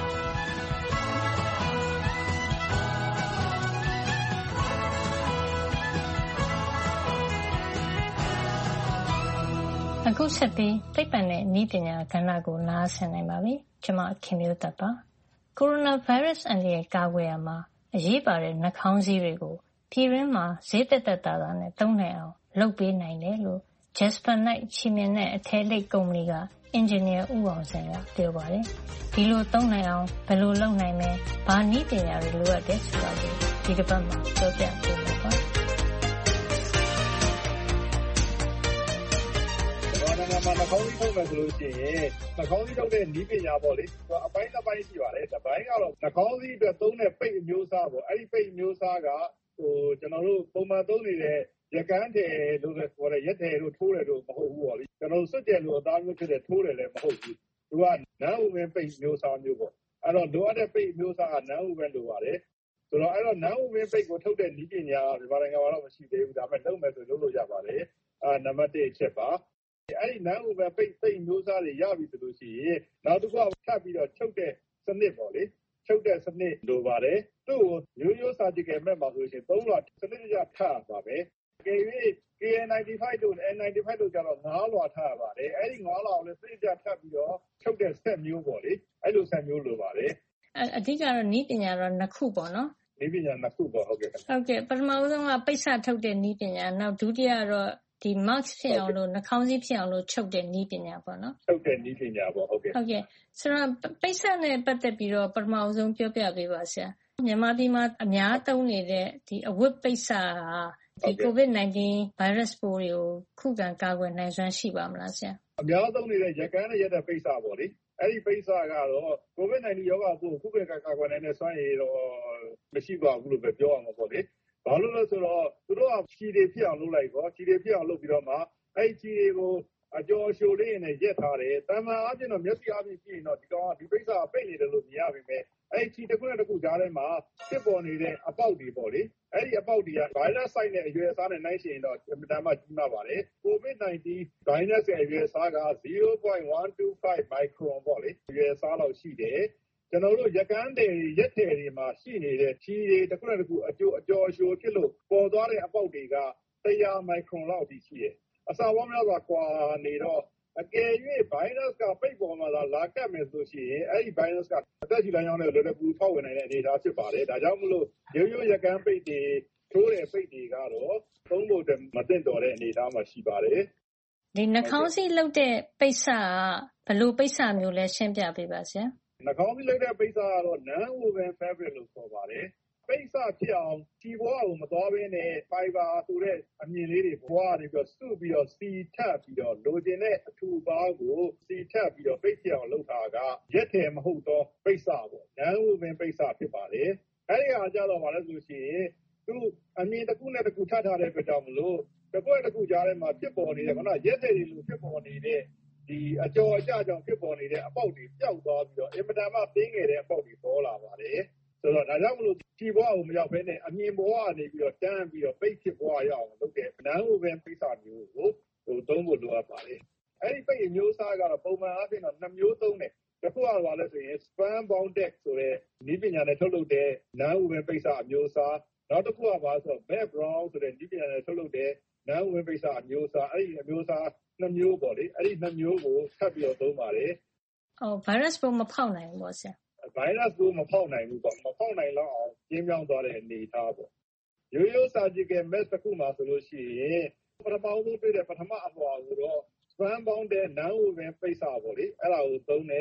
အခုဆက်ပြီးသိပ္ပံနဲ့နည်းပညာကဏ္ဍကိုနားဆင်နိုင်ပါပြီ။ကျွန်မခင်မျိုးသက်ပါ။ကိုရိုနာဗိုင်းရပ်စ်အန္တရာယ်ကာကွယ်ရမှာအရေးပါတဲ့နှာခေါင်းစည်းတွေကိုပြည်တွင်းမှာဈေးသက်သက်သာသာနဲ့သုံးနိုင်အောင်လုပ်ပေးနိုင်တယ်လို့ Jasper Knight ချီးမြှင့်တဲ့အထည်လိပ်ကုမ္ပဏီကအင်ဂျင်နီယာဦးအောင်စင်ကပြောပါတယ်။ဒီလိုသုံးနိုင်အောင်ဘယ်လိုလုပ်နိုင်မလဲ။ဘာနည်းပညာတွေလိုအပ်တယ်ဆိုတာကိုဒီတစ်ပတ်မှာပြောပြပေးမှာပါ။နိုင်ငံမှာနှာခေါင်းစည်းထုတ်မယ်ဆိုလို့ရှိရင်နှာခေါင်းစည်းထုတ်တဲ့နည်းပညာပေါ့လေအပိုင်းတစ်ပိုင်းရှိပါတယ်။တစ်ပိုင်းကတော့နှာခေါင်းစည်းအတွက်သုံးတဲ့ပိတ်အမျိုးအစားပေါ့။အဲဒီပိတ်အမျိုးအစားကဟိုကျွန်တော်တို့ပုံမှန်သုံးနေတဲ့ရကန်းတယ်လို့ခေါ်တဲ့ရက်တယ်လို့ထိုးတယ်လို့မဟုတ်ဘူးပေါ့လေ။ကျွန်တော်တို့စွတ်တယ်လို့အသားမျိုးဖြစ်တဲ့ထိုးတယ်လည်းမဟုတ်ဘူး။သူကနန်းဥပင်ပိတ်မျိုးစားမျိုးပေါ့။အဲ့တော့လိုအပ်တဲ့ပိတ်မျိုးစားကနန်းဥပင်လိုပါတယ်။ဆိုတော့အဲ့တော့နန်းဥပင်ပိတ်ကိုထုတ်တဲ့နည်းပညာကမြန်မာနိုင်ငံမှာတော့မရှိသေးဘူး။ဒါပေမဲ့လုပ်မယ်ဆိုလုပ်လို့ရပါတယ်။အာနံပါတ်တစ်အချက်ပါအဲ့ဒီနန်းဥပပိတ်ပိတ်မျိုးစားတွေရပြီဆိုလို့ရှိရင်နောက်တစ်ခုကထပ်ပြီးတော့ချုပ်တဲ့စနစ်ပေါ့လေချုပ်တဲ့စနစ်လိုပါတယ်သူ့ကိုရိုးရိုး surgical mask မှာဆိုလို့ရှိရင်သုံးလွှာစနစ်တကျထပ်ပါပဲကြည့်ပြီး K N ninety-five တို့ N ninety-five တို့ကျတော့ငါးလွှာထပ်ပါတယ်အဲ့ဒီငါးလွှာကိုလည်းစနစ်တကျထပ်ပြီးတော့ချုပ်တဲ့ဆက်မျိုးပေါ့လေအဲ့လိုဆက်မျိုးလိုပါတယ်အဓိကတော့နည်းပညာတော့နှစ်ခုပေါ့နော်နည်းပညာနှစ်ခုပေါ့ဟုတ်ကဲ့ဟုတ်ကဲ့ပထမဆုံးကပိတ်စထုတ်တဲ့နည်းပညာနောက်ဒုတိယတော့ဒီ mask ဖြစ်အောင်လို့နှာခေါင်းစည်းဖြစ်အောင်လို့ချုပ်တဲ့နည်းပညာပေါ့နော်ချုပ်တဲ့နည်းပညာပေါ့ဟုတ်ကဲ့ဟုတ်ကဲ့ဆိုတော့ပိတ်စနဲ့ပတ်သက်ပြီးတော့ပထမဆုံးပြောပြပေးပါဆရာမြန်မာပြည်မှာအများသုံးနေတဲ့ဒီအဝတ်ပိတ်စဟာဒီ COVID nineteen ဗိုင်းရပ်စ်ပိုးတွေကိုခုခံကာကွယ်နိုင်စွမ်းရှိပါမလားဆရာအများသုံးနေတဲ့ရကန်းနဲ့ရက်တဲ့ပိတ်စပေါ့လေအဲ့ဒီပိတ်စကတော့ COVID nineteen ရောဂါပိုးခုခံကာကွယ်နိုင်တဲ့စွမ်းရည်တော့မရှိပါဘူးလို့ပဲပြောရမှာပေါ့လေဘာလို့လဲဆိုတော့သူတို့ကခြေတွေဖြစ်အောင်လုပ်လိုက်ပေါ့ခြေတွေဖြစ်အောင်လုပ်ပြီးတော့မှအဲ့ခြေတွေကိုအကျော်အရှိုလေးနဲ့ရက်ထားတယ်တမန်အားဖြင့်တော့မျက်စိအားဖြင့်ကြည့်ရင်တော့ဒီကောင်ကဒီပိတ်စာပိတ်နေတယ်လို့မြင်ရပါမယ်အဲ့ခြေတစ်ခုနဲ့တစ်ခုကြားထဲမှာဖြစ်ပေါ်နေတဲ့အပေါက်တွေပေါ့လေအဲ့ဒီအပေါက်တွေက virus site နဲ့အရွယ်အစားနဲ့နှိုင်းယှဉ်ရင်တော့အမှန်တမ်းကြီးမားပါတယ် COVID nineteen virus ရဲ့အရွယ်အစားကzero point one two five micron ပေါ့လေအရွယ်အစားလောက်ရှိတယ်ကျွန်တော်တို့ရကန်းတယ်ရက်တယ်တွေမှာရှိနေတဲ့ခြေတွေတစ်ခုနဲ့တစ်ခုအကျိုးအကျော်အရှိုဖြစ်လို့ပေါ်သွားတဲ့အပေါက်တွေကone hundredမိုက်ခရွန်လောက်အထိရှိတယ်။အစာပေါင်းများစွာကွာနေတော့အကယ်၍ virus ကပိတ်ပေါ်မှာလာကပ်မယ်ဆိုရှင်အဲ့ဒီ virus ကအသက်ကြီးလမ်းကြောင်းနဲ့လွယ်လွယ်ကူကူထောက်ဝင်နိုင်တဲ့အနေအထားဖြစ်ပါတယ်။ဒါကြောင့်မလို့ရိုးရိုးရကန်းပိတ်တွေထိုးတဲ့ပိတ်တွေကတော့သုံးဖို့မသင့်တော်တဲ့အနေအထားမှာရှိပါတယ်။ဒီနှာခေါင်းစည်းလုပ်တဲ့ပိတ်စကဘယ်လိုပိတ်စမျိုးလဲရှင်းပြပေးပါဆရာ။နှာခေါင်းစည်းလုပ်တဲ့ပိတ်စကတော့ non woven fabric လို့ခေါ်ပါတယ်။ပိတ်စဖြစ်အောင်ခြေဘွားကိုမသွားဘဲနဲ့ fiber ဆိုတဲ့အမြင်လေးတွေဘွားကနေပြီးတော့စုပြီးတော့စီထပ်ပြီးတော့လိုချင်တဲ့အထူပါးကိုစီထပ်ပြီးတော့ပိတ်ဖြစ်အောင်လုပ်တာကရက်ထည်မဟုတ်တော့ပိတ်စပေါ့။ non woven ပိတ်စဖြစ်ပါတယ်။အဲဒီဟာကြတော့ဘာလဲဆိုရှင်သူအမြင်တစ်ခုနဲ့တစ်ခုထပ်ထားတဲ့အတွက်ကြောင့်မလို့တစ်ခုနဲ့တစ်ခုကြားထဲမှာဖြစ်ပေါ်နေတဲ့ခုနရက်ထည်တွေလိုဖြစ်ပေါ်နေတဲ့ဒီအကျော်အကျကြောင့်ဖြစ်ပေါ်နေတဲ့အပေါက်တွေပျောက်သွားပြီးတော့အင်မတန်မှသိငယ်တဲ့အပေါက်တွေပေါ်လာပါတယ်ဆိုတော့ဒါကြောင့်မလို့ခြေဘွားကိုမရောက်ဘဲနဲ့အမြင်ဘွားကနေပြီးတော့တန်းပြီးတော့ပိတ်ဖြစ်ဘွားရအောင်လုပ်တဲ့ non woven ပိတ်စမျိုးကိုဟိုသုံးဖို့လိုအပ်ပါတယ်အဲ့ဒီပိတ်အမျိုးအစားကတော့ပုံမှန်အားဖြင့်တော့နှစ်မျိုးသုံးတယ်တစ်ခုကဘာလဲဆိုရင် span bonded ဆိုတဲ့နည်းပညာနဲ့ထုတ်လုပ်တဲ့ non woven ပိတ်စအမျိုးအစားနောက်တစ်ခုကဘာဆိုတော့ back brown ဆိုတဲ့နည်းပညာနဲ့ထုတ်လုပ်တဲ့ non woven ပိတ်စအမျိုးအစားအဲ့ဒီအမျိုးအစားနှစ်မျိုးပေါ့လေအဲ့ဒီနှစ်မျိုးကိုထပ်ပြီးတော့သုံးပါတယ်။အော် virus ပိုးမဖောက်နိုင်ဘူးပေါ့ဆရာ။ virus ပိုးမဖောက်နိုင်ဘူးပေါ့မဖောက်နိုင်လောက်အောင်ကျင်းပြောင်းသွားတဲ့အနေအထားပေါ့။ရိုးရိုး surgical mask တစ်ခုမှာဆိုလို့ရှိရင်ပထမဆုံးတွေ့တဲ့ပထမအလွှာကိုတော့ span bonded non woven ပိတ်စပေါ့လေအဲ့ဒါကိုသုံးတယ်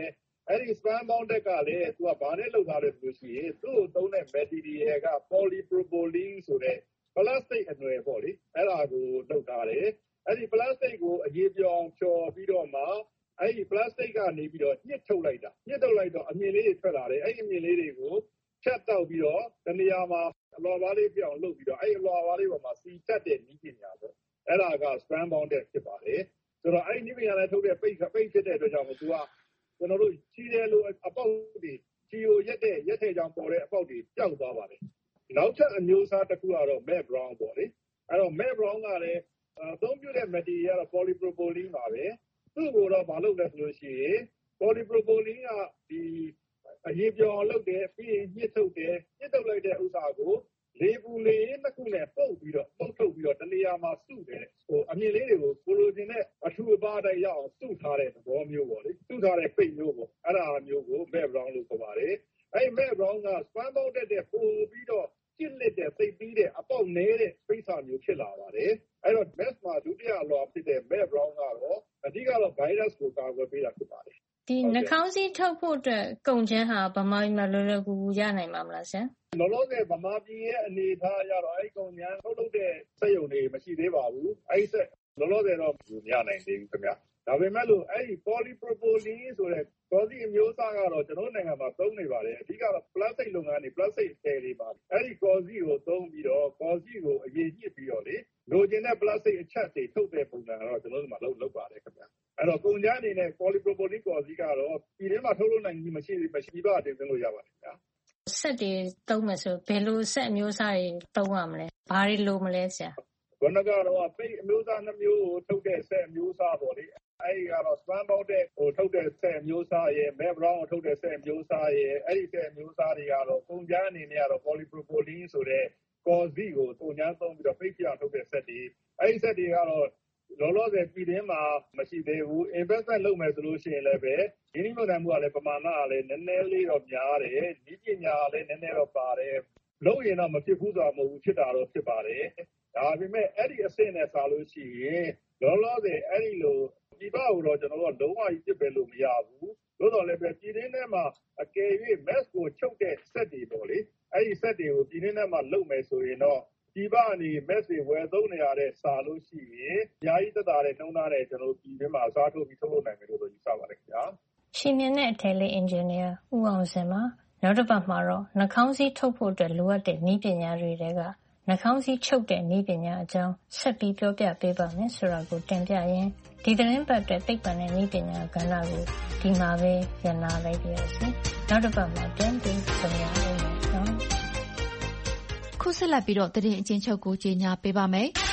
အဲ့ဒီ sperm bounded ကလည်းသူကဘာနဲ့လုပ်ထားလဲဆိုလို့ရှိရင်သူ့ကိုသုံးတဲ့ material က polypropylene ဆိုတဲ့ plastic အနွယ်ပေါ့လေအဲ့ဒါကိုလုပ်ထားတယ်အဲ့ဒီ plastic ကိုအရေးပြောင်းဖြော်ပြီးတော့မှအဲ့ဒီ plastic ကနေပြီးတော့ညှစ်ထုတ်လိုက်တာညှစ်ထုတ်လိုက်တော့အမြင်လေးတွေထွက်လာတယ်အဲ့ဒီအမြင်လေးတွေကိုဖြတ်တောက်ပြီးတော့တနေရာမှာအလွှာပါးလေးပြောင်းလုပ်ပြီးတော့အဲ့ဒီအလွှာပါးလေးပေါ်မှာစီတက်တဲ့နည်းပညာပေါ့အဲ့ဒါက sperm bounded ဖြစ်ပါတယ်ဆိုတော့အဲ့ဒီနည်းပညာနဲ့ထုတ်တဲ့ပိတ်ပိတ်ဖြစ်တဲ့အတွက်ကြောင့်မို့သူကကျွန်တော်တို့ချီးတယ်လို့အပေါက်တွေချီကိုရက်တဲ့ရက်ထဲကြောင်ပေါ်တဲ့အပေါက်တွေပျောက်သွားပါတယ်နောက်ထပ်အမျိုးအစားတစ်ခုကတော့ matte brown ပေါ့လေအဲ့တော့ matte brown ကလည်းအသုံးပြုတဲ့ material ကတော့ polypropylene ပါပဲသူ့ကိုတော့မလုပ်လဲဆိုလို့ရှိရင် polypropylene ကဒီအရေးပြောင်းလုပ်တယ်ပြီးရင်ညှစ်ထုတ်တယ်ညှစ်ထုတ်လိုက်တဲ့ဥစ္စာကိုလေပူလေနှစ်ခုနဲ့ပုတ်ပြီးတော့ပုတ်ထုတ်ပြီးတော့တနေရာမှာစုတယ်ဟိုအမြင်လေးတွေကိုကိုလိုချင်တဲ့အထူအပါးတိုင်းရအောင်စုထားတဲ့သဘောမျိုးပေါ့လေစုထားတဲ့ပိတ်မျိုးပေါ့အဲ့ဒါမျိုးကို matte brown လို့ခေါ်ပါတယ်အဲ့ matte brown က sperm bounded တဲ့ပို့ပြီးတော့ကျစ်လက်တဲ့သိပ်ပြီးတဲ့အပေါက်နေတဲ့ပိတ်စာမျိုးဖြစ်လာပါတယ်အဲ့တော့ mass မှာဒုတိယအလွှာဖြစ်တဲ့ matte brown ကတော့အဓိကတော့ virus ကိုကာကွယ်ပေးတာဖြစ်ပါတယ်ဒီနှာခေါင်းစည်းထုတ်ဖို့အတွက်ကုန်ကျန်းဟာဗမာပြည်မှာလွယ်လွယ်ကူကူရနိုင်မှာမလားဆရာလောလောဆယ်ဗမာပြည်ရဲ့အနေအထားအရတော့အဲ့ကုန်ကျန်းထုတ်လုပ်တဲ့စက်ရုံတွေမရှိသေးပါဘူးအဲ့ဆက်လောလောဆယ်တော့မရနိုင်သေးဘူးခင်ဗျဒါပေမဲ့လို့အဲ့ဒီ polypropylene ဆိုတဲ့ကော်စီအမျိုးအစားကတော့ကျွန်တော်နိုင်ငံမှာသုံးနေပါတယ်အဓိကတော့ plastic လုပ်ငန်းတွေ plastic ဆယ်တွေပါအဲ့ဒီကော်စီကိုသုံးပြီးတော့ကော်စီကိုအရေးညှစ်ပြီးတော့လေလိုချင်တဲ့ plastic အချက်တွေထုတ်တဲ့ပုံစံကတော့ကျွန်တော်တို့မှာလုပ်လုပ်ပါတယ်ခင်ဗျအဲ့တော့ကုန်ကျန်းအနေနဲ့ polypropylene ကော်စီကတော့ပြည်ထဲမှာထုတ်လုပ်နိုင်ကြီးမရှိမရှိပါတင်သွင်းလို့ရပါတယ်ခင်ဗျစက်တွေသုံးမယ်ဆိုဘယ်လိုစက်အမျိုးအစားတွေသုံးရမလဲဘာတွေလိုမလဲဆရာဘယ်နှကတော့ပိတ်အမျိုးအစားနှမျိုးကိုထုတ်တဲ့စက်အမျိုးအစားပေါ့လေအဲ့ဒီကတော့ sperm bounded ဟိုထုတ်တဲ့စက်အမျိုးအစားရဲ့ matte brown ကိုထုတ်တဲ့စက်အမျိုးအစားရဲ့အဲ့ဒီစက်အမျိုးအစားတွေကတော့ကုန်ကျန်းအနေနဲ့ကတော့ polypropylene ဆိုတဲ့ကော်စီကိုကုန်ကျန်းသုံးပြီးတော့ပိတ်ပြထုတ်တဲ့စက်တွေအဲ့ဒီစက်တွေကတော့လောလောဆယ်ပြည်တွင်းမှာမရှိသေးဘူး investment လုပ်မယ်ဆိုလို့ရှိရင်လည်းပဲဒီနည်းမျိုးနိုင်မှုကလည်းပမာဏကလည်းနည်းနည်းလေးတော့များတယ်ဒီပညာကလည်းနည်းနည်းတော့ပါတယ်လုပ်ရင်တော့မဖြစ်ဘူးဆိုတာမဟုတ်ဘူးဖြစ်တာတော့ဖြစ်ပါတယ်ဒါပေမဲ့အဲ့ဒီအဆင့်နဲ့စာလို့ရှိရင်လောလောဆယ်အဲ့ဒီလိုဒီဘက်ကိုတော့ကျွန်တော်တို့လုံးဝကြီးပြစ်ပယ်လို့မရဘူးသို့တော်လည်းပဲပြည်တွင်းထဲမှာအကယ်၍ mask ကိုချုပ်တဲ့စက်တွေပေါ့လေအဲ့ဒီစက်တွေကိုပြည်တွင်းထဲမှာလုပ်မယ်ဆိုရင်တော့ဒီဘက်ကနေ mask တွေဝယ်သုံးနေရတဲ့စာလို့ရှိရင်အများကြီးသက်သာတဲ့နှုံးသားတဲ့ကျွန်တော်တို့ပြည်တွင်းမှာအစားထိုးပြီးထုတ်လုပ်နိုင်မယ်လို့ယူဆပါတယ်ခင်ဗျာရှင်မြင့်တဲ့အထည်လေးအင်ဂျင်နီယာဦးအောင်စင်ပါနောက်တစ်ပတ်မှာတော့နှာခေါင်းစည်းထုတ်ဖို့အတွက်လိုအပ်တဲ့နည်းပညာတွေကနှာခေါင်းစည်းချုပ်တဲ့နည်းပညာအကြောင်းဆက်ပြီးပြောပြပေးပါမယ်ဆိုတာကိုတင်ပြရင်းဒီသတင်းပတ်တဲ့သိပ္ပံနဲ့နည်းပညာကဏ္ဍကိုဒီမှာပဲရနာလိုက်ပါရစေ။နောက်တစ်ပတ်မှာပြန်ပြီးဆုံရအောင်နော်။ခုဆက်လက်ပြီးတော့သတင်းအချင်းချုပ်ကိုကြေညာပေးပါမယ်။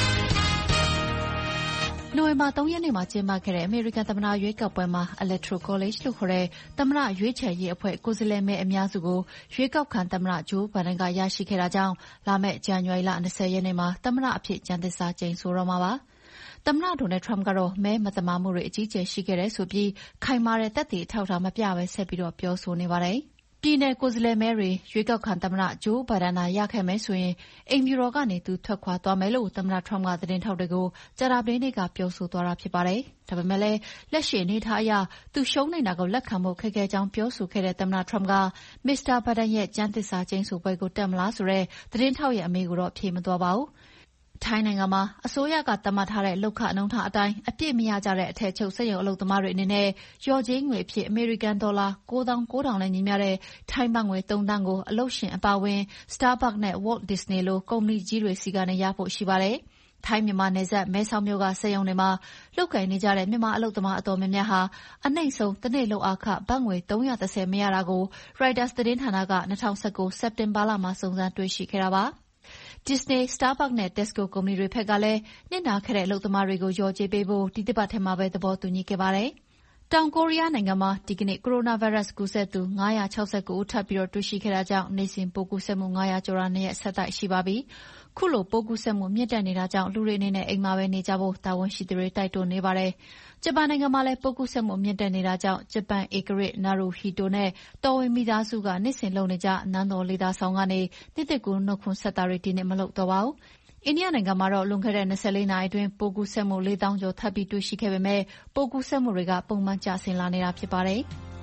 နိုဝင်ဘာသုံးရက်နေ့မှာကျင်းပခဲ့တဲ့အမေရိကန်သမ္မတရွေးကောက်ပွဲမှာ Electoral College လို့ခေါ်တဲ့သမ္မတရွေးချယ်ရေးအဖွဲ့ကိုယ်စားလှယ်မဲအများစုကိုရွေးကောက်ခံသမ္မတဂျိုးဘိုင်ဒန်ကရရှိခဲ့တာကြောင့်လာမယ့်ဇန်နဝါရီလ၂၀ရက်နေ့မှာသမ္မတအဖြစ်ကျမ်းသစ္စာကျိန်ဆိုတော့မှာပါ။သမ္မတဒေါ်နယ်ထရမ့်ကတော့မဲမသမာမှုတွေအကြီးအကျယ်ရှိခဲ့တယ်ဆိုပြီးခိုင်မာတဲ့သက်သေအထောက်အထားမပြဘဲဆက်ပြီးတော့ပြောဆိုနေပါတယ်။ပြည်နယ်ကိုယ်စားလှယ်မဲတွေရွေးကောက်ခံသမ္မတဂျိုးဘိုင်ဒန်သာရခဲ့မယ်ဆိုရင်အိမ်ဖြူတော်ကနေသူထွက်ခွာသွားမယ်လို့သမ္မတထရမ့်ကသတင်းထောက်တွေကိုကြာသပတေးနေ့ကပြောဆိုသွားတာဖြစ်ပါတယ်။ဒါပေမဲ့လည်းလက်ရှိအနေအထားအရသူရှုံးနေတာကိုလက်ခံဖို့ခက်ခဲကြောင်းပြောဆိုခဲ့တဲ့သမ္မတထရမ့်ကမစ္စတာဘိုင်ဒန်ရဲ့ကျမ်းသစ္စာကျိန်ဆိုပွဲကိုတက်မလားဆိုတဲ့သတင်းထောက်ရဲ့အမေးကိုတော့ဖြေမသွားပါဘူး။ထိုင်းနိုင်ငံမှာအစိုးရကသတ်မှတ်ထားတဲ့လုပ်ခနှုန်းထားအတိုင်းအပြည့်မရကြတဲ့အထည်ချုပ်စက်ရုံအလုပ်သမားတွေအနေနဲ့လျော်ကြေးငွေအဖြစ်အမေရိကန်ဒေါ်လာကိုးသောင်းကိုးထောင်နဲ့ညီမျှတဲ့ထိုင်းဘတ်ငွေသုံးသန်းကိုအလုပ်ရှင်အပါအဝင် Starbucks နဲ့ Walt Disney လိုကုမ္ပဏီကြီးတွေဆီကနေရဖို့ရှိပါတယ်။ထိုင်းမြန်မာနယ်စပ်မဲဆောက်မြို့ကစက်ရုံတွေမှာလုပ်ကိုင်နေကြတဲ့မြန်မာအလုပ်သမားအတော်များများဟာအနှိမ့်ဆုံးတစ်နေ့လုပ်အားခဘတ်ငွေသုံးရာ၁၀မရတာကို Reuters သတင်းဌာနက၂၀၁၉စက်တင်ဘာလမှာစုံစမ်းတွေ့ရှိခဲ့တာပါ။ Disney, Starbucks နဲ့ Tesco ကုမ္ပဏီတွေဘက်ကလည်းနစ်နာခဲ့တဲ့အလုပ်သမားတွေကိုလျော်ကြေးပေးဖို့ဒီတပတ်ထဲမှာပဲသဘောတူညီခဲ့ပါတယ်။တောင်ကိုရီးယားနိုင်ငံမှာဒီကနေ့ကိုရိုနာဗိုင်းရပ်စ်ကူးစက်သူ၅၆၉ဦးထပ်ပြီးတွေ့ရှိခဲ့တာကြောင့်နေ့စဉ်ပိုးကူးစက်မှု၅၀၀ကျော်တာနှစ်ရက်ဆက်တိုက်ရှိပါပြီ။ခုလိုပိုးကူးစက်မှုမြင့်တက်နေတာကြောင့်လူတွေအနေနဲ့အိမ်မှာပဲနေကြဖို့တာဝန်ရှိသူတွေတိုက်တွန်းနေပါတယ်။ဂျပန်နိုင်ငံမှာလည်းပိုးကူးစက်မှုမြင့်တက်နေတာကြောင့်ဂျပန်ဧကရာဇ်နာရူဟီတိုနဲ့တော်ဝင်မိသားစုကနေ့စဉ်လုပ်နေကြနန်းတော်လေသာဆောင်ကနေနှစ်သစ်ကူးနှုတ်ခွန်းဆက်တာတွေဒီနေ့မလုပ်တော့ပါဘူး။အိန္ဒိယနိုင်ငံမှာတော့လွန်ခဲ့တဲ့၂၄နာရီအတွင်းပိုးကူးစက်မှုလေးသောင်းကျော်ထပ်ပြီးတွေ့ရှိခဲ့ပေမဲ့ပိုးကူးစက်မှုတွေကပုံမှန်ကျဆင်းလာနေတာဖြစ်ပါတယ်။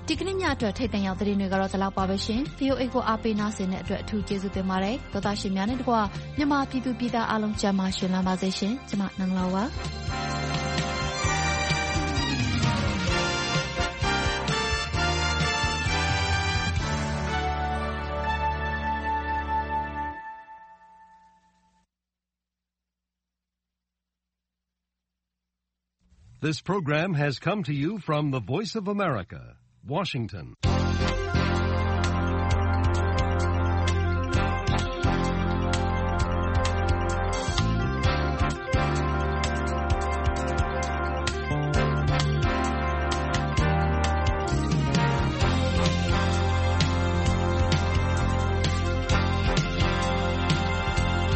ဒီကနေ့ညအတွက်ထိတ်တန့်ရောက်သတင်းတွေကတော့ဒီလောက်ပါပဲရှင် ဗီအိုအေ ကိုအားပေးနားဆင်တဲ့အတွက်အထူးကျေးဇူးတင်ပါတယ်သောသားရှင်များနဲ့တကွမြန်မာပြည်သူပြည်သားအားလုံးကျန်းမာရှင်လန်းပါစေရှင်ကျမနန်းလောပါ This program has come to you from the Voice of America, Washington.